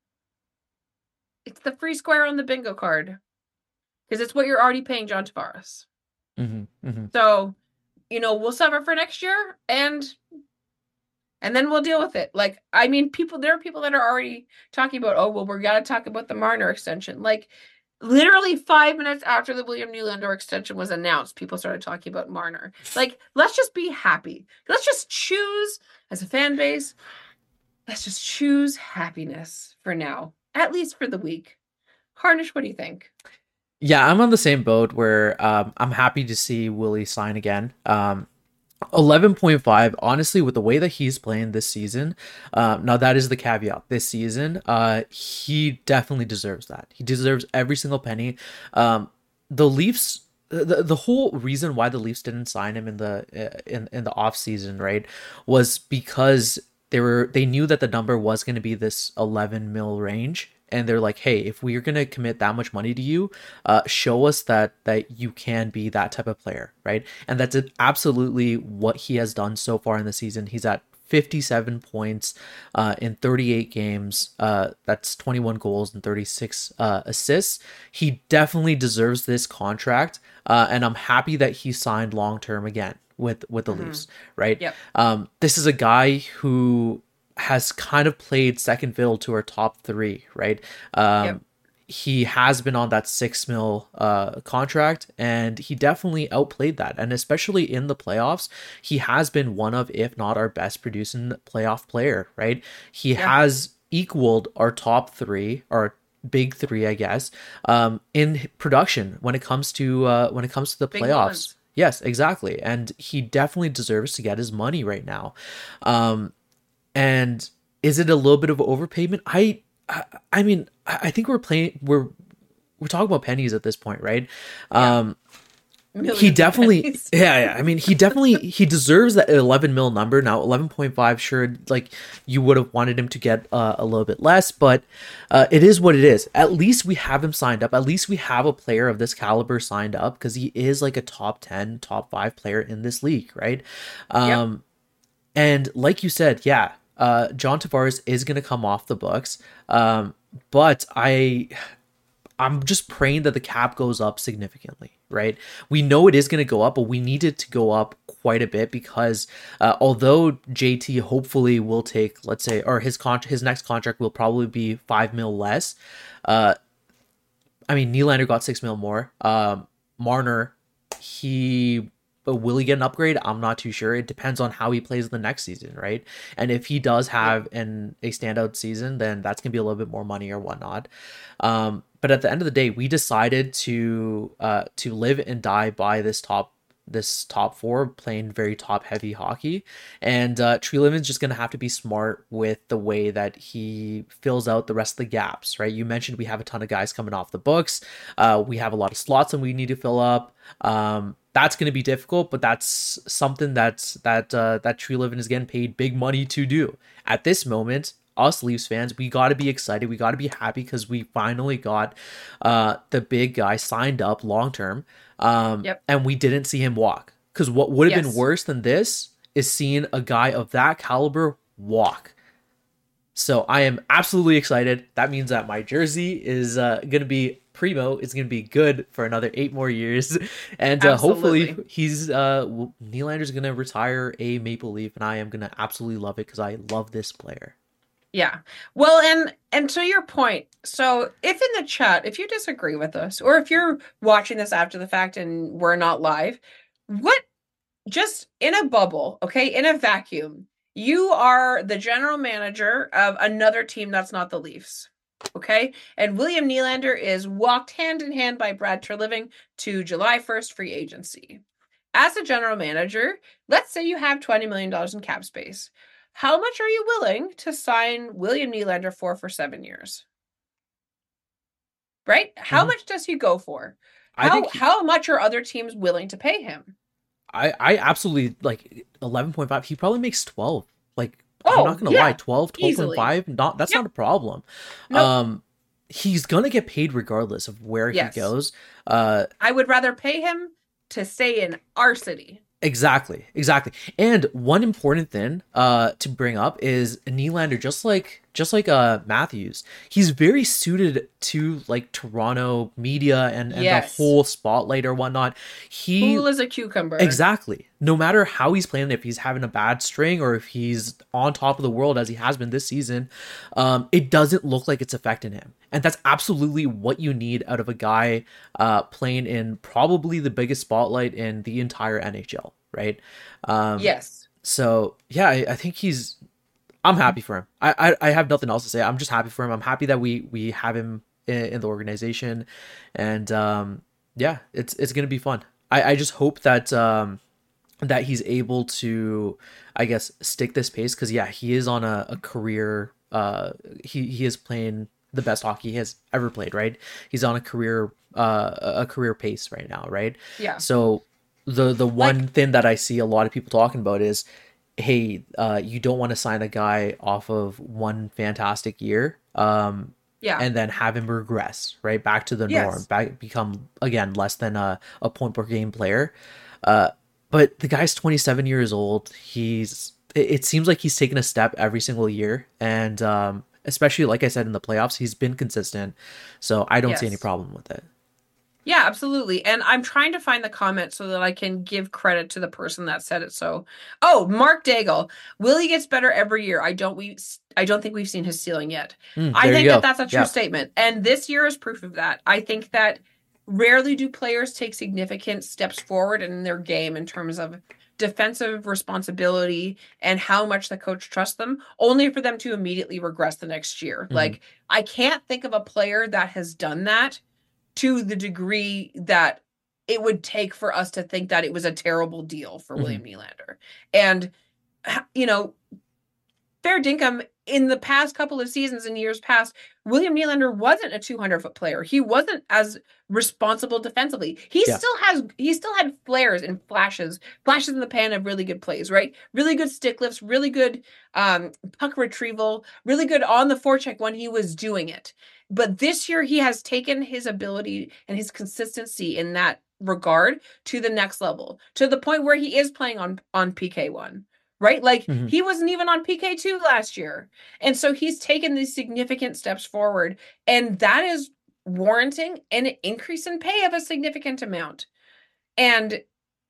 it's the free square on the bingo card because it's what you're already paying John Tavares. Mm-hmm, mm-hmm. So, you know, we'll suffer for next year and and then we'll deal with it. Like, I mean, people, there are people that are already talking about, oh, well, we're got to talk about the Marner extension. Like, literally five minutes after the William Nylander extension was announced, people started talking about Marner. Like, let's just be happy. Let's just choose, as a fan base, let's just choose happiness for now, at least for the week. Harnish, what do you think? Yeah, I'm on the same boat where um, I'm happy to see Willie sign again. Um, eleven point five, honestly, with the way that he's playing this season, uh, now that is the caveat. This season, uh, he definitely deserves that. He deserves every single penny. Um, the Leafs, the, the whole reason why the Leafs didn't sign him in the in in the off season, right, was because they were they knew that the number was going to be this eleven mil range. And they're like, hey, if we're going to commit that much money to you, uh, show us that that you can be that type of player, right? And that's absolutely what he has done so far in the season. He's at fifty-seven points uh, in thirty-eight games. Uh, that's twenty-one goals and thirty-six uh, assists. He definitely deserves this contract. Uh, and I'm happy that he signed long-term again with, with the mm-hmm. Leafs, right? Yep. Um, this is a guy who has kind of played second fiddle to our top three, right? Um, yep. He has been on that six mil uh, contract, and he definitely outplayed that. And especially in the playoffs, he has been one of, if not our best producing playoff player, right? He yeah. has equaled our top three, our big three, I guess, um, in production when it comes to uh, when it comes to the big playoffs. Ones. Yes, exactly, and he definitely deserves to get his money right now. Um, And is it a little bit of overpayment? I, I, I mean, I think we're playing, we're, we're talking about pennies at this point, right? Yeah. Um, he definitely, yeah, yeah. I mean, he definitely, he deserves that eleven mil number. Now, eleven point five, sure, like you would have wanted him to get uh, a little bit less, but uh, it is what it is. At least we have him signed up. At least we have a player of this caliber signed up because he is like a top ten, top five player in this league, right? Um, yep. And like you said, yeah, Uh, John Tavares is going to come off the books, um, but I, I'm just praying that the cap goes up significantly, right? We know it is going to go up, but we need it to go up quite a bit because uh, although J T hopefully will take, let's say, or his con- his next contract will probably be five mil less. Uh, I mean, Nylander got six mil more. Um, Marner, he... But will he get an upgrade? I'm not too sure. It depends on how he plays the next season, right? And if he does have an a standout season, then that's gonna be a little bit more money or whatnot. Um, but at the end of the day, we decided to uh, to live and die by this top this top four playing very top heavy hockey. And uh, Treliving's just going to have to be smart with the way that he fills out the rest of the gaps, right? You mentioned we have a ton of guys coming off the books. Uh, we have a lot of slots and we need to fill up. Um, that's going to be difficult, but that's something that's that uh, that Treliving is getting paid big money to do. At this moment, us Leafs fans, we got to be excited. We got to be happy because we finally got uh, the big guy signed up long term. Um, yep. And we didn't see him walk. Because what would have yes. been worse than this is seeing a guy of that caliber walk. So I am absolutely excited. That means that my jersey is uh, going to be primo. It's going to be good for another eight more years. And uh, hopefully he's uh, Nylander's going to retire a Maple Leaf. And I am going to absolutely love it because I love this player. Yeah. Well, and and to your point, so if in the chat, if you disagree with us, or if you're watching this after the fact and we're not live, what, just in a bubble, okay, in a vacuum, you are the general manager of another team that's not the Leafs, okay? And William Nylander is walked hand in hand by Brad Treliving to July first free agency. As a general manager, let's say you have twenty million dollars in cap space. How much are you willing to sign William Nylander for for seven years? Right? How mm-hmm. much does he go for? How I think he, how much are other teams willing to pay him? I, I absolutely, like, eleven point five. He probably makes twelve. Like, oh, I'm not going to yeah. lie. twelve, twelve point five. Not, that's yep. not a problem. Nope. Um, he's going to get paid regardless of where yes. he goes. Uh, I would rather pay him to stay in our city. Exactly, exactly. And one important thing uh, to bring up is Nylander, just like just like uh, Matthews, he's very suited to like Toronto media and, and yes. the whole spotlight or whatnot. He cool as a cucumber. Exactly. No matter how he's playing, if he's having a bad string or if he's on top of the world as he has been this season, um, it doesn't look like it's affecting him. And that's absolutely what you need out of a guy uh, playing in probably the biggest spotlight in the entire N H L, right? Um, yes. So, yeah, I, I think he's... I'm happy for him. I, I I have nothing else to say. I'm just happy for him. I'm happy that we we have him in, in the organization. And, um, yeah, it's it's going to be fun. I, I just hope that... Um, that he's able to, I guess, stick this pace. Because, yeah, he is on a, a career... Uh, he, he is playing... the best hockey he has ever played, right? He's on a career uh a career pace right now, right? Yeah. So the the one like, thing that I see a lot of people talking about is, hey, uh you don't want to sign a guy off of one fantastic year um yeah and then have him regress right back to the yes. norm, back become again less than a, a point per game player. Uh but the guy's twenty-seven years old. He's it, it seems like he's taken a step every single year, and um especially, like I said, in the playoffs, he's been consistent. So I don't yes. see any problem with it. Yeah, absolutely. And I'm trying to find the comment so that I can give credit to the person that said it. So, oh, Mark Daigle, Willie gets better every year. I don't we I don't think we've seen his ceiling yet. Mm, I think that go. that's a true yeah. statement. And this year is proof of that. I think that rarely do players take significant steps forward in their game in terms of defensive responsibility and how much the coach trusts them, only for them to immediately regress the next year. Mm-hmm. Like, I can't think of a player that has done that to the degree that it would take for us to think that it was a terrible deal for mm-hmm. William Nylander. And, you know, fair dinkum, in the past couple of seasons and years past, William Nylander wasn't a two hundred foot player. He wasn't as responsible defensively. He yeah. still has, he still had flares and flashes, flashes in the pan of really good plays, right? Really good stick lifts, really good um, puck retrieval, really good on the forecheck when he was doing it. But this year he has taken his ability and his consistency in that regard to the next level, to the point where he is playing on, on P K one. Right? Like mm-hmm. he wasn't even on P K two last year. And so he's taken these significant steps forward. And that is warranting an increase in pay of a significant amount. And,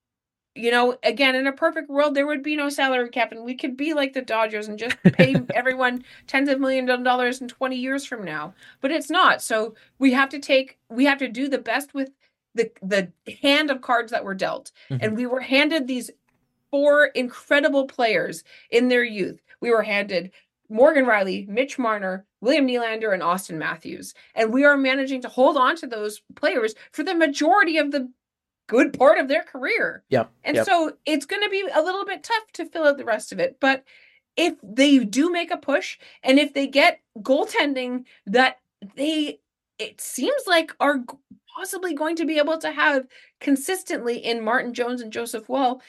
you know, again, in a perfect world, there would be no salary cap and we could be like the Dodgers and just pay everyone tens of millions of dollars in twenty years from now. But it's not. So we have to take, we have to do the best with the, the hand of cards that were dealt. Mm-hmm. And we were handed these four incredible players in their youth. We were handed Morgan Rielly, Mitch Marner, William Nylander, and Austin Matthews. And we are managing to hold on to those players for the majority of the good part of their career. Yep. And yep. so it's going to be a little bit tough to fill out the rest of it. But if they do make a push, and if they get goaltending that they, it seems like are possibly going to be able to have consistently in Martin Jones and Joseph Woll,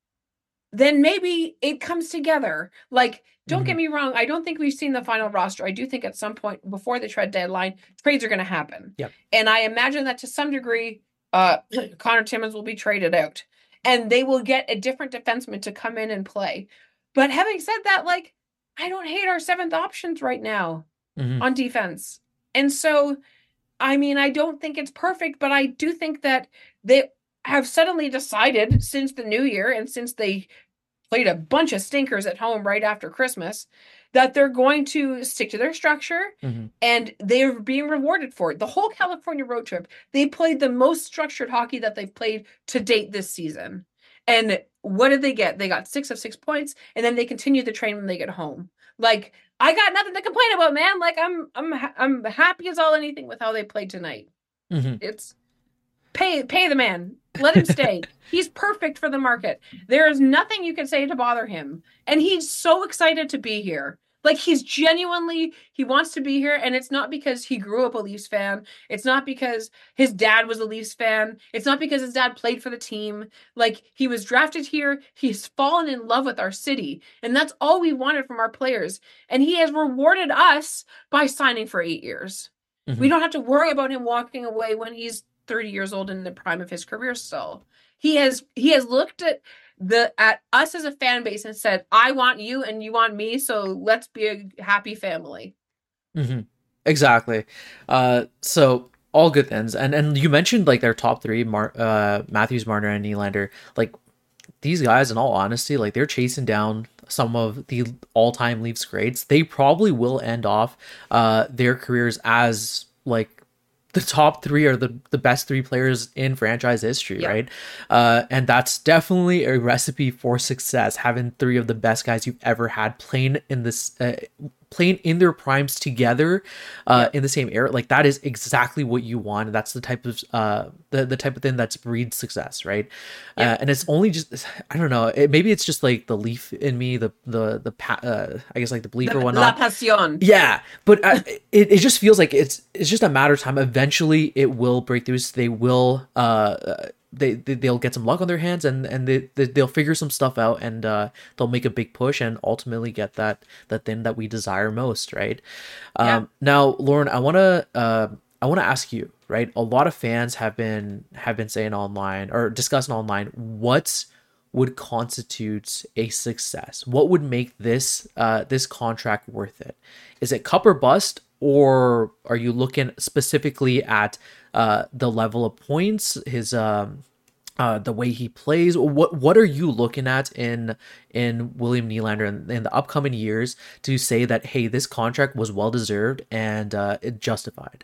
then maybe it comes together. Like, don't mm-hmm. get me wrong, I don't think we've seen the final roster. I do think at some point before the trade deadline, trades are going to happen. Yep. And I imagine that to some degree, uh, Connor Timmins will be traded out. And they will get a different defenseman to come in and play. But having said that, like, I don't hate our seventh options right now mm-hmm. on defense. And so, I mean, I don't think it's perfect, but I do think that they have suddenly decided since the new year and since they played a bunch of stinkers at home right after Christmas that they're going to stick to their structure mm-hmm. and they're being rewarded for it. The whole California road trip, they played the most structured hockey that they've played to date this season. And what did they get? They got six of six points, and then they continue the train when they get home. Like, I got nothing to complain about, man. Like, I'm I'm I'm happy as all anything with how they played tonight. Mm-hmm. It's pay pay the man. Let him stay. He's perfect for the market. There is nothing you can say to bother him. And he's so excited to be here. Like, he's genuinely, he wants to be here. And it's not because he grew up a Leafs fan. It's not because his dad was a Leafs fan. It's not because his dad played for the team. Like, he was drafted here. He's fallen in love with our city. And that's all we wanted from our players. And he has rewarded us by signing for eight years. Mm-hmm. We don't have to worry about him walking away when he's thirty years old in the prime of his career still. He has he has looked at the at us as a fan base and said, I want you and you want me, so let's be a happy family. Mm-hmm. Exactly. Uh, so all good things. And and you mentioned like their top three, Mar- uh, Matthews, Marner, and Nylander. Like, these guys, in all honesty, like, they're chasing down some of the all-time Leafs greats. They probably will end off uh, their careers as like the top three are the, the best three players in franchise history, yeah. right? Uh, and that's definitely a recipe for success, having three of the best guys you've ever had playing in this, uh, playing in their primes together uh, yeah. in the same era. Like, that is exactly what you want. That's the type of uh, the, the type of thing that's breeds success, right? Yeah. Uh, and it's only just, I don't know, it, maybe it's just like the Leaf in me, the the the uh, I guess like the belief the, or whatnot. La pasión. Yeah, but uh, it it just feels like it's it's just a matter of time. Eventually, it will break through. So they will uh they, they they'll get some luck on their hands, and and they, they they'll figure some stuff out, and uh they'll make a big push and ultimately get that that thing that we desire most, right? Yeah. Um, now, Lauren, I want to uh I want to ask you, right? A lot of fans have been have been saying online or discussing online what would constitute a success. What would make this uh this contract worth it? Is it cup or bust? Or are you looking specifically at uh, the level of points, his um, uh, the way he plays? What what are you looking at in in William Nylander in, in the upcoming years to say that, hey, this contract was well deserved and uh, it justified?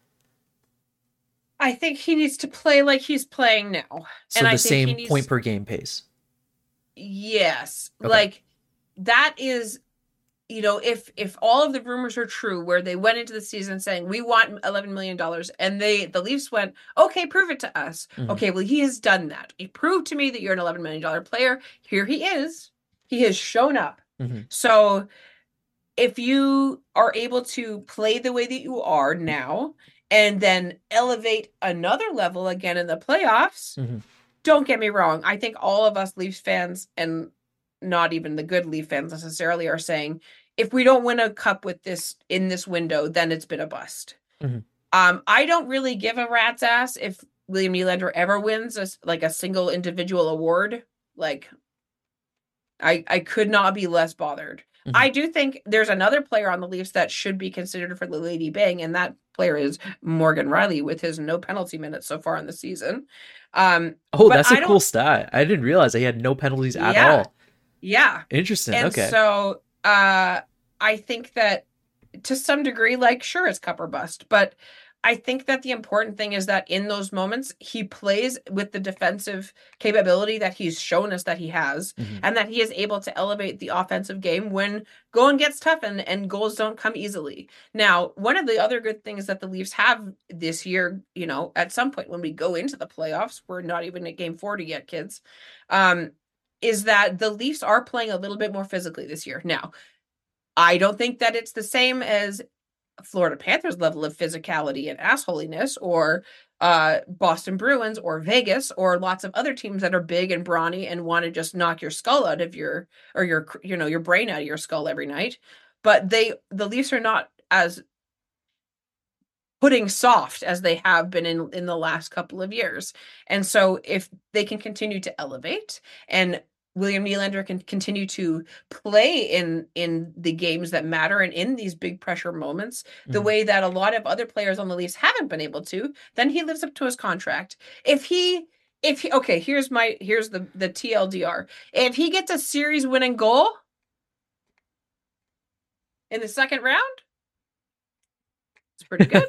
I think he needs to play like he's playing now. So and the I same think needs... point per game pace. Yes, okay. Like that is. You know, if if all of the rumors are true, where they went into the season saying we want eleven million dollars, and they the Leafs went, okay, prove it to us. Mm-hmm. Okay, well, he has done that. He proved to me that you're an eleven million dollars player. Here he is. He has shown up. Mm-hmm. So if you are able to play the way that you are now, and then elevate another level again in the playoffs, mm-hmm. don't get me wrong. I think all of us Leafs fans, and not even the good Leaf fans necessarily, are saying, if we don't win a cup with this in this window, then it's been a bust. Mm-hmm. Um, I don't really give a rat's ass if William Nylander ever wins a, like a single individual award. Like, I I could not be less bothered. Mm-hmm. I do think there's another player on the Leafs that should be considered for the Lady Bang, and that player is Morgan Rielly with his no penalty minutes so far in the season. Um, oh, that's a cool stat. I didn't realize he had no penalties at yeah. all. Yeah. Interesting. And okay. So uh, I think that to some degree, like, sure, it's cup or bust, but I think that the important thing is that in those moments, he plays with the defensive capability that he's shown us that he has, Mm-hmm. and that he is able to elevate the offensive game when going gets tough and, and goals don't come easily. Now, one of the other good things that the Leafs have this year, you know, at some point when we go into the playoffs, we're not even at game forty yet, kids, um, is that the Leafs are playing a little bit more physically this year. Now, I don't think that it's the same as Florida Panthers level of physicality and assholiness, or uh, Boston Bruins or Vegas or lots of other teams that are big and brawny and want to just knock your skull out of your, or your, you know, your brain out of your skull every night. But they, the Leafs are not as putting soft as they have been in, in the last couple of years. And so if they can continue to elevate, and William Nylander can continue to play in in the games that matter and in these big pressure moments, the Mhm. way that a lot of other players on the Leafs haven't been able to, then he lives up to his contract. If he, if he, okay, here's my, here's the, the T L D R. If he gets a series winning goal in the second round, it's pretty good.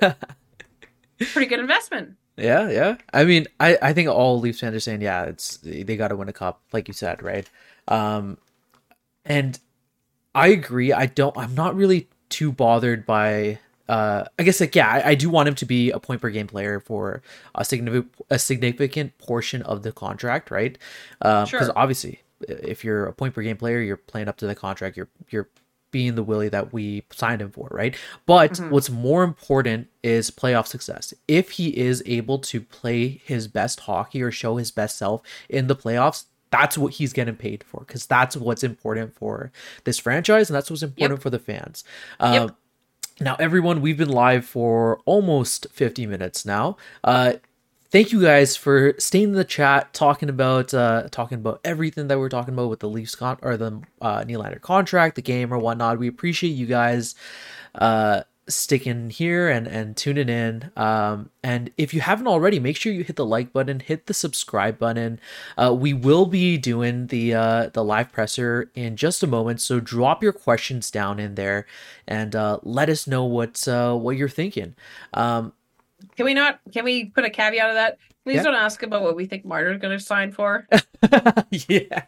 Pretty good investment. Yeah, yeah. I mean, I, I think all Leafs fans are saying, yeah, it's they got to win a cup, like you said, right? Um, and I agree. I don't. I'm not really too bothered by. Uh, I guess like yeah, I, I do want him to be a point per game player for a significant a significant portion of the contract, right? Because Sure. obviously, if you're a point per game player, you're playing up to the contract. You're you're being the Willie that we signed him for, right? But Mhm. what's more important is playoff success. If he is able to play his best hockey or show his best self in the playoffs, that's what he's getting paid for, because that's what's important for this franchise, and that's what's important Yep. for the fans. Um, Yep. Now, everyone, we've been live for almost fifty minutes now. Uh, thank you guys for staying in the chat, talking about uh, talking about everything that we're talking about with the Leafs con- or the uh, Nylander contract, the game, or whatnot. We appreciate you guys uh, sticking here and and tuning in. Um, and if you haven't already, make sure you hit the like button, hit the subscribe button. Uh, we will be doing the uh, the live presser in just a moment, so drop your questions down in there and uh, let us know what uh, what you're thinking. Um, Can we not, can we put a caveat of that? Please Yeah. don't ask about what we think Marner's going to sign for. yeah.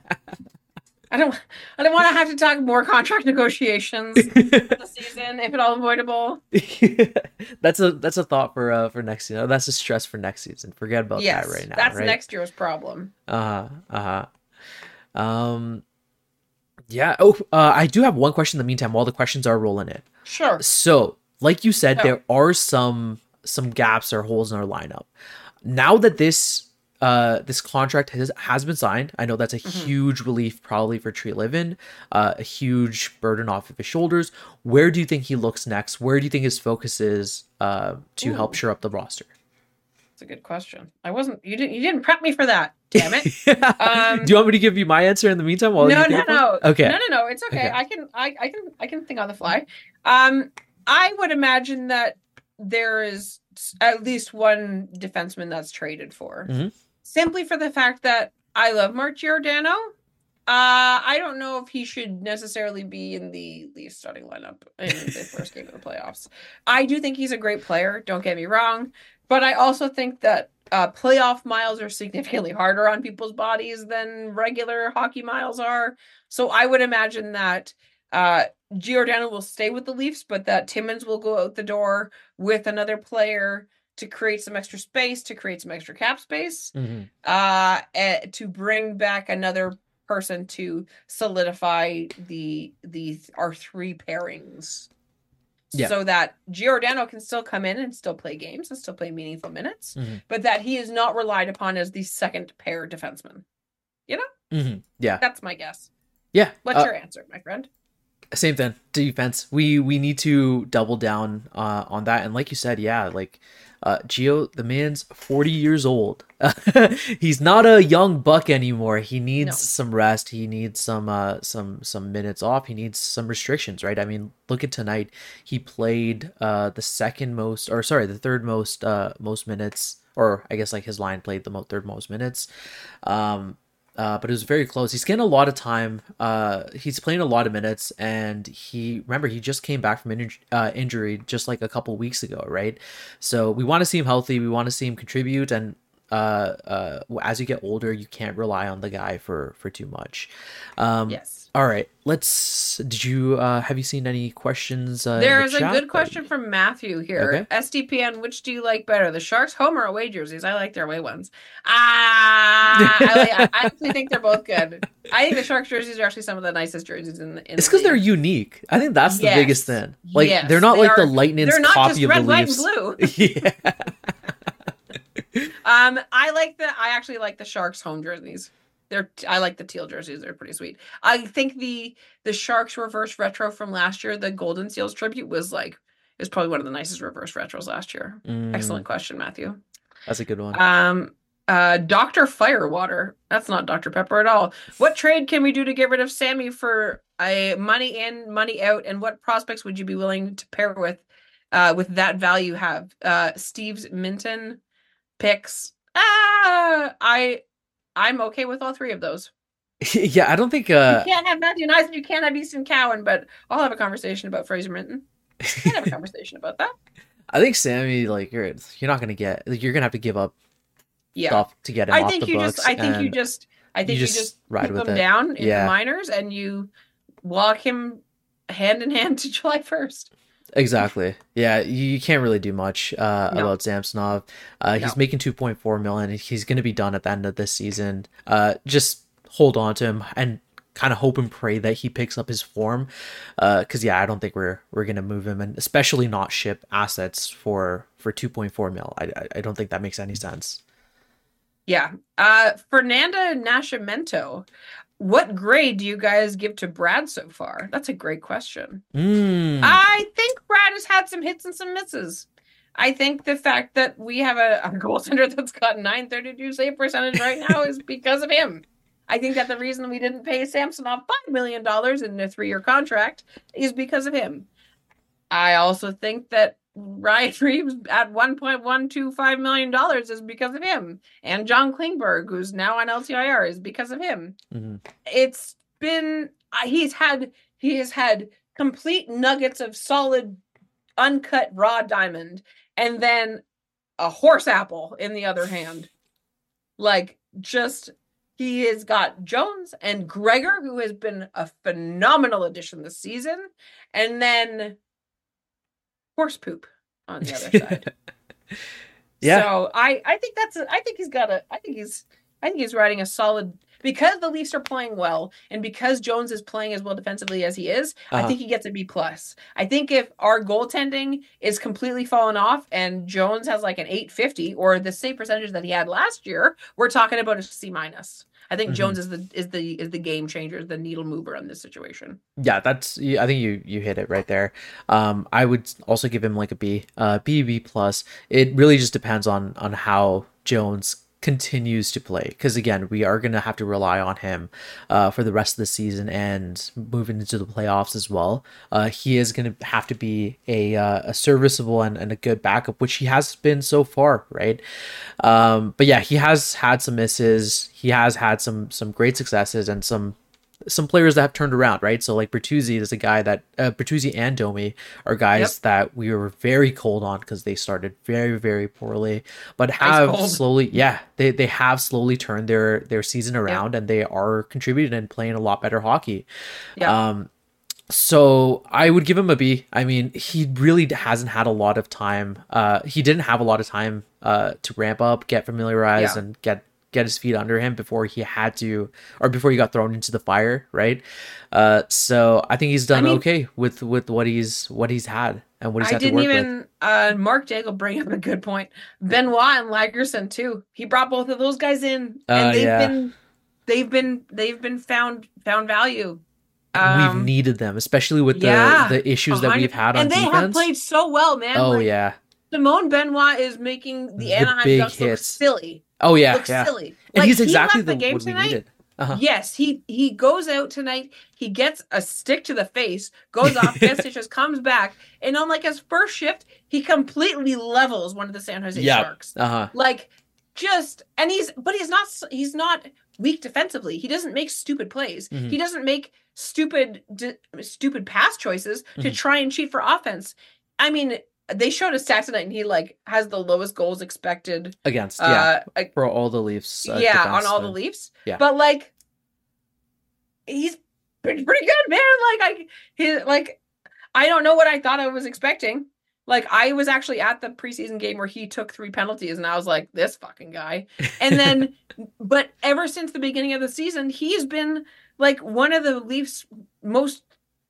I don't, I don't want to have to talk more contract negotiations this season, if at all avoidable. that's a that's a thought for uh for next season. That's a stress for next season. Forget about Yes, that right now. that's right? next year's problem. Uh-huh. Uh-huh. Um yeah. Oh, uh, I do have one question in the meantime while the questions are rolling in. Sure. So, like you said, Yeah. there are some some gaps or holes in our lineup. Now that this uh this contract has has been signed, I know that's a Mhm. huge relief probably for Treliving, uh, a huge burden off of his shoulders. Where do you think he looks next? Where do you think his focus is uh to help Ooh. shore up the roster? That's a good question. I wasn't, you didn't, you didn't prep me for that. Damn it. Um, do you want me to give you my answer in the meantime while no, you think no, of one? no. Okay. No, no, no. It's okay. Okay. I can, I, I can, I can think on the fly. Um, I would imagine that there is at least one defenseman that's traded for, Mhm. simply for the fact that I love Mark Giordano. Uh, I don't know if he should necessarily be in the Leafs starting lineup in the first game of the playoffs. I do think he's a great player. Don't get me wrong, but I also think that uh, playoff miles are significantly harder on people's bodies than regular hockey miles are. So I would imagine that uh, Giordano will stay with the Leafs, but that Timmins will go out the door with another player to create some extra space, to create some extra cap space, Mhm. uh, eh, to bring back another person to solidify the the our three pairings, Yeah. so that Giordano can still come in and still play games and still play meaningful minutes, Mhm. but that he is not relied upon as the second pair defenseman. Mhm. Yeah. That's my guess. Yeah. What's uh, your answer, my friend? Same thing. Defense. We we need to double down uh, on that. And like you said, yeah, like uh, Gio, the man's forty years old. He's not a young buck anymore. He needs No. some rest. He needs some uh, some some minutes off. He needs some restrictions, right? I mean, look at tonight. He played uh, the second most, or sorry, the third most uh, most minutes, or I guess like his line played the mo- third most minutes. Um, Uh, but it was very close. He's getting a lot of time. Uh, he's playing a lot of minutes, and he remember he just came back from in, uh, injury just like a couple weeks ago, right? So we want to see him healthy. We want to see him contribute, and uh, uh, as you get older, you can't rely on the guy for for too much. Um, Yes. All right. Let's. Did you uh, have you seen any questions? Uh, in the There's a chat? good question from Matthew here. Okay. S D P N, which do you like better, the Sharks home or away jerseys? I like their away ones. Ah, I, like, I actually think they're both good. I think the Sharks jerseys are actually some of the nicest jerseys in the. In It's the because they're league. unique. I think that's the Yes. biggest thing. Like Yes, they're not they like the are- Lightning's They're not copy just of red, the white, Leafs. and blue. Yeah. Um, I like the. I actually like the Sharks home jerseys. They're. I like the teal jerseys. They're pretty sweet. I think the the Sharks reverse retro from last year, the Golden Seals tribute, was like is probably one of the nicest reverse retros last year. Mm, Excellent question, Matthew. That's a good one. Um, uh, Doctor Firewater. That's not Doctor Pepper at all. What trade can we do to get rid of Sammy for a money in, money out, and what prospects would you be willing to pair with, uh, with that value have? Uh, Steve's Minton picks. Ah, I, I'm okay with all three of those. Yeah, I don't think. Uh, You can't have Matthew Nice and you can't have Easton Cowan, but I'll have a conversation about Fraser Minton. We can have a conversation about that. I think Sammy, like you're, you're not gonna get. Like, you're gonna have to give up Yeah. stuff to get him I off think the you books. just I think you and- just I think you you just just, ride keep with him it. down in Yeah. the minors and you walk him hand in hand to July first. Exactly. Yeah, you, you can't really do much uh, No. about Samsonov. Uh, he's No. making two point four million. He's going to be done at the end of this season. Uh, just hold on to him and kind of hope and pray that he picks up his form. Because yeah, I don't think we're we're going to move him, and especially not ship assets for for two point four mil. I, I I don't think that makes any sense. Yeah. Uh Fernanda Nascimento. What grade do you guys give to Brad so far? That's a great question. Mm. I think Brad has had some hits and some misses. I think the fact that we have a, a goaltender that's got nine thirty-two save percentage right now is because of him. I think that the reason we didn't pay Samsonov five million dollars in a three-year contract is because of him. I also think that Ryan Reeves at one point one two five million dollars is because of him. And John Klingberg, who's now on L T I R, is because of him. Mhm. It's been uh, he's had he has had complete nuggets of solid uncut raw diamond and then a horse apple in the other hand. Like just he has got Jones and Gregor, who has been a phenomenal addition this season, and then horse poop on the other side. Yeah. So I, I think that's a, I think he's got a I think he's I think he's riding a solid because the Leafs are playing well and because Jones is playing as well defensively as he is. Uh-huh. I think he gets a B plus. I think if our goaltending is completely fallen off and Jones has like an eight fifty or the same percentage that he had last year, we're talking about a C minus. I think Mhm. Jones is the is the is the game changer, the needle mover in this situation. Yeah, that's. I think you you hit it right there. Um, I would also give him like a B, uh, B B plus. It really just depends on on how Jones continues to play, because again, we are gonna have to rely on him uh, for the rest of the season and moving into the playoffs as well. Uh, he is gonna have to be a uh, a serviceable and, and a good backup, which he has been so far, right? Um, but yeah, he has had some misses. He has had some some great successes and some some players that have turned around, right? So like Bertuzzi is a guy that uh, Bertuzzi and Domi are guys Yep. that we were very cold on because they started very very poorly, but have cold. slowly, yeah, they they have slowly turned their their season around and they are contributing and playing a lot better hockey. Yeah. Um, so I would give him a B. I mean, he really hasn't had a lot of time. Uh, he didn't have a lot of time uh to ramp up, get familiarized, Yeah. and get get his feet under him before he had to, or before he got thrown into the fire, right? Uh, so I think he's done I mean- okay with with what he's what he's had and what he's I had to didn't work with. even. Uh, Mark Daigle bring up a good point. Benoit and Lagerson too. He brought both of those guys in, and Uh, they've yeah. been, they've been, they've been found found value. And Um, we've needed them, especially with the yeah, the issues that one we've hundred had on and they defense. have played so well, man. oh Like, yeah, Simone Benoit is making the, The Anaheim big Ducks look hits. silly. oh yeah, look yeah. silly. And Like, he's he exactly left the, the game what we tonight. needed. Uh-huh. Yes, he he goes out tonight. He gets a stick to the face, goes off, gets stitches, comes back, and on like his first shift, he completely levels one of the San Jose Yeah. Sharks. Uh huh. Like, just and he's but he's not he's not weak defensively. He doesn't make stupid plays. Mhm. He doesn't make stupid d- stupid pass choices to Mhm. try and cheat for offense. I mean, they showed a stat tonight, and he like has the lowest goals expected Against, yeah, uh like, for all the Leafs. Uh, yeah on all the defensemen. Leafs. Yeah. But like he's pretty, pretty good, man. Like I he like I don't know what I thought I was expecting. Like I was actually at the preseason game where he took three penalties, and I was like, this fucking guy. And then but ever since the beginning of the season, he's been like one of the Leafs' most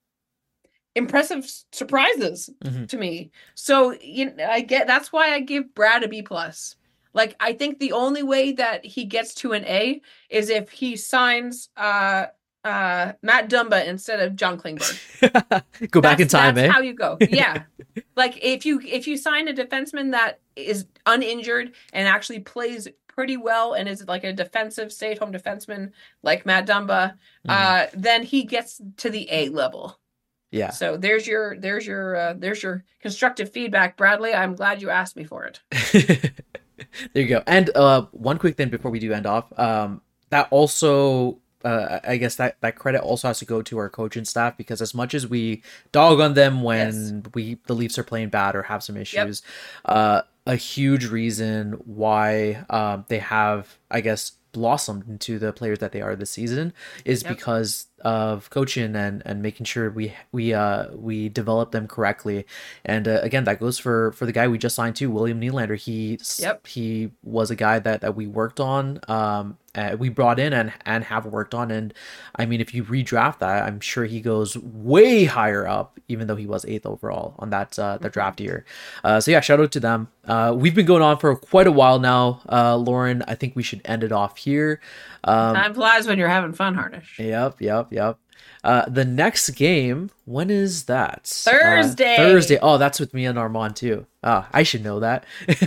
impressive surprises Mhm. to me. So you know, I get that's why I give Brad a B plus. Like I think the only way that he gets to an A is if he signs uh uh Matt Dumba instead of John Klingberg. Go back in That's- time, that's eh? how you go. Yeah. Like if you if you sign a defenseman that is uninjured and actually plays pretty well and is like a defensive stay-at-home defenseman like Matt Dumba, Mhm. uh, then he gets to the A level. Yeah. So there's your there's your uh, there's your constructive feedback, Bradley. I'm glad you asked me for it. There you go. And uh, one quick thing before we do end off, um, that also, uh, I guess that, that credit also has to go to our coaching staff, because as much as we dog on them when we the Leafs are playing bad or have some issues, uh, a huge reason why um, they have, I guess, blossomed into the players that they are this season is Yep. because of coaching and and making sure we we uh we develop them correctly. And uh, again, that goes for for the guy we just signed to, William Nylander. He Yep. he was a guy that that we worked on, um uh, we brought in and and have worked on. And I mean, if you redraft that, I'm sure he goes way higher up, even though he was eighth overall on that uh the draft year. Uh so yeah, shout out to them. Uh we've been going on for quite a while now. uh Lauren, I think we should end it off here. um Time flies when you're having fun, Harnish. Yep, yep, yep. Uh, the next game, when is that? Thursday. Uh, Thursday. Oh, that's with me and Armand too. Ah, I should know that.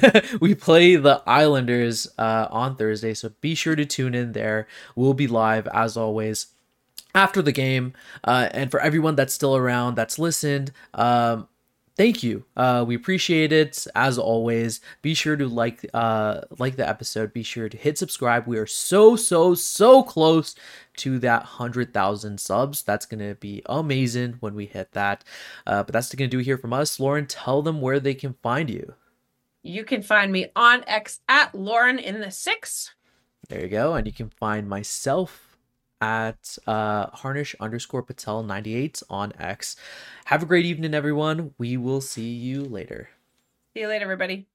We play the Islanders uh, on Thursday, so be sure to tune in there. We'll be live as always after the game. Uh, and for everyone that's still around, that's listened, um, thank you. Uh, we appreciate it as always. Be sure to like uh like the episode. Be sure to hit subscribe. We are so so so close to that hundred thousand subs. That's gonna be amazing when we hit that. Uh, but that's gonna do it here from us. Lauren, tell them where they can find you. You can find me on X at Lauren in the six. There you go. And you can find myself at uh, harnish underscore Patel ninety-eight on X. Have a great evening, everyone. We will see you later. See you later, everybody.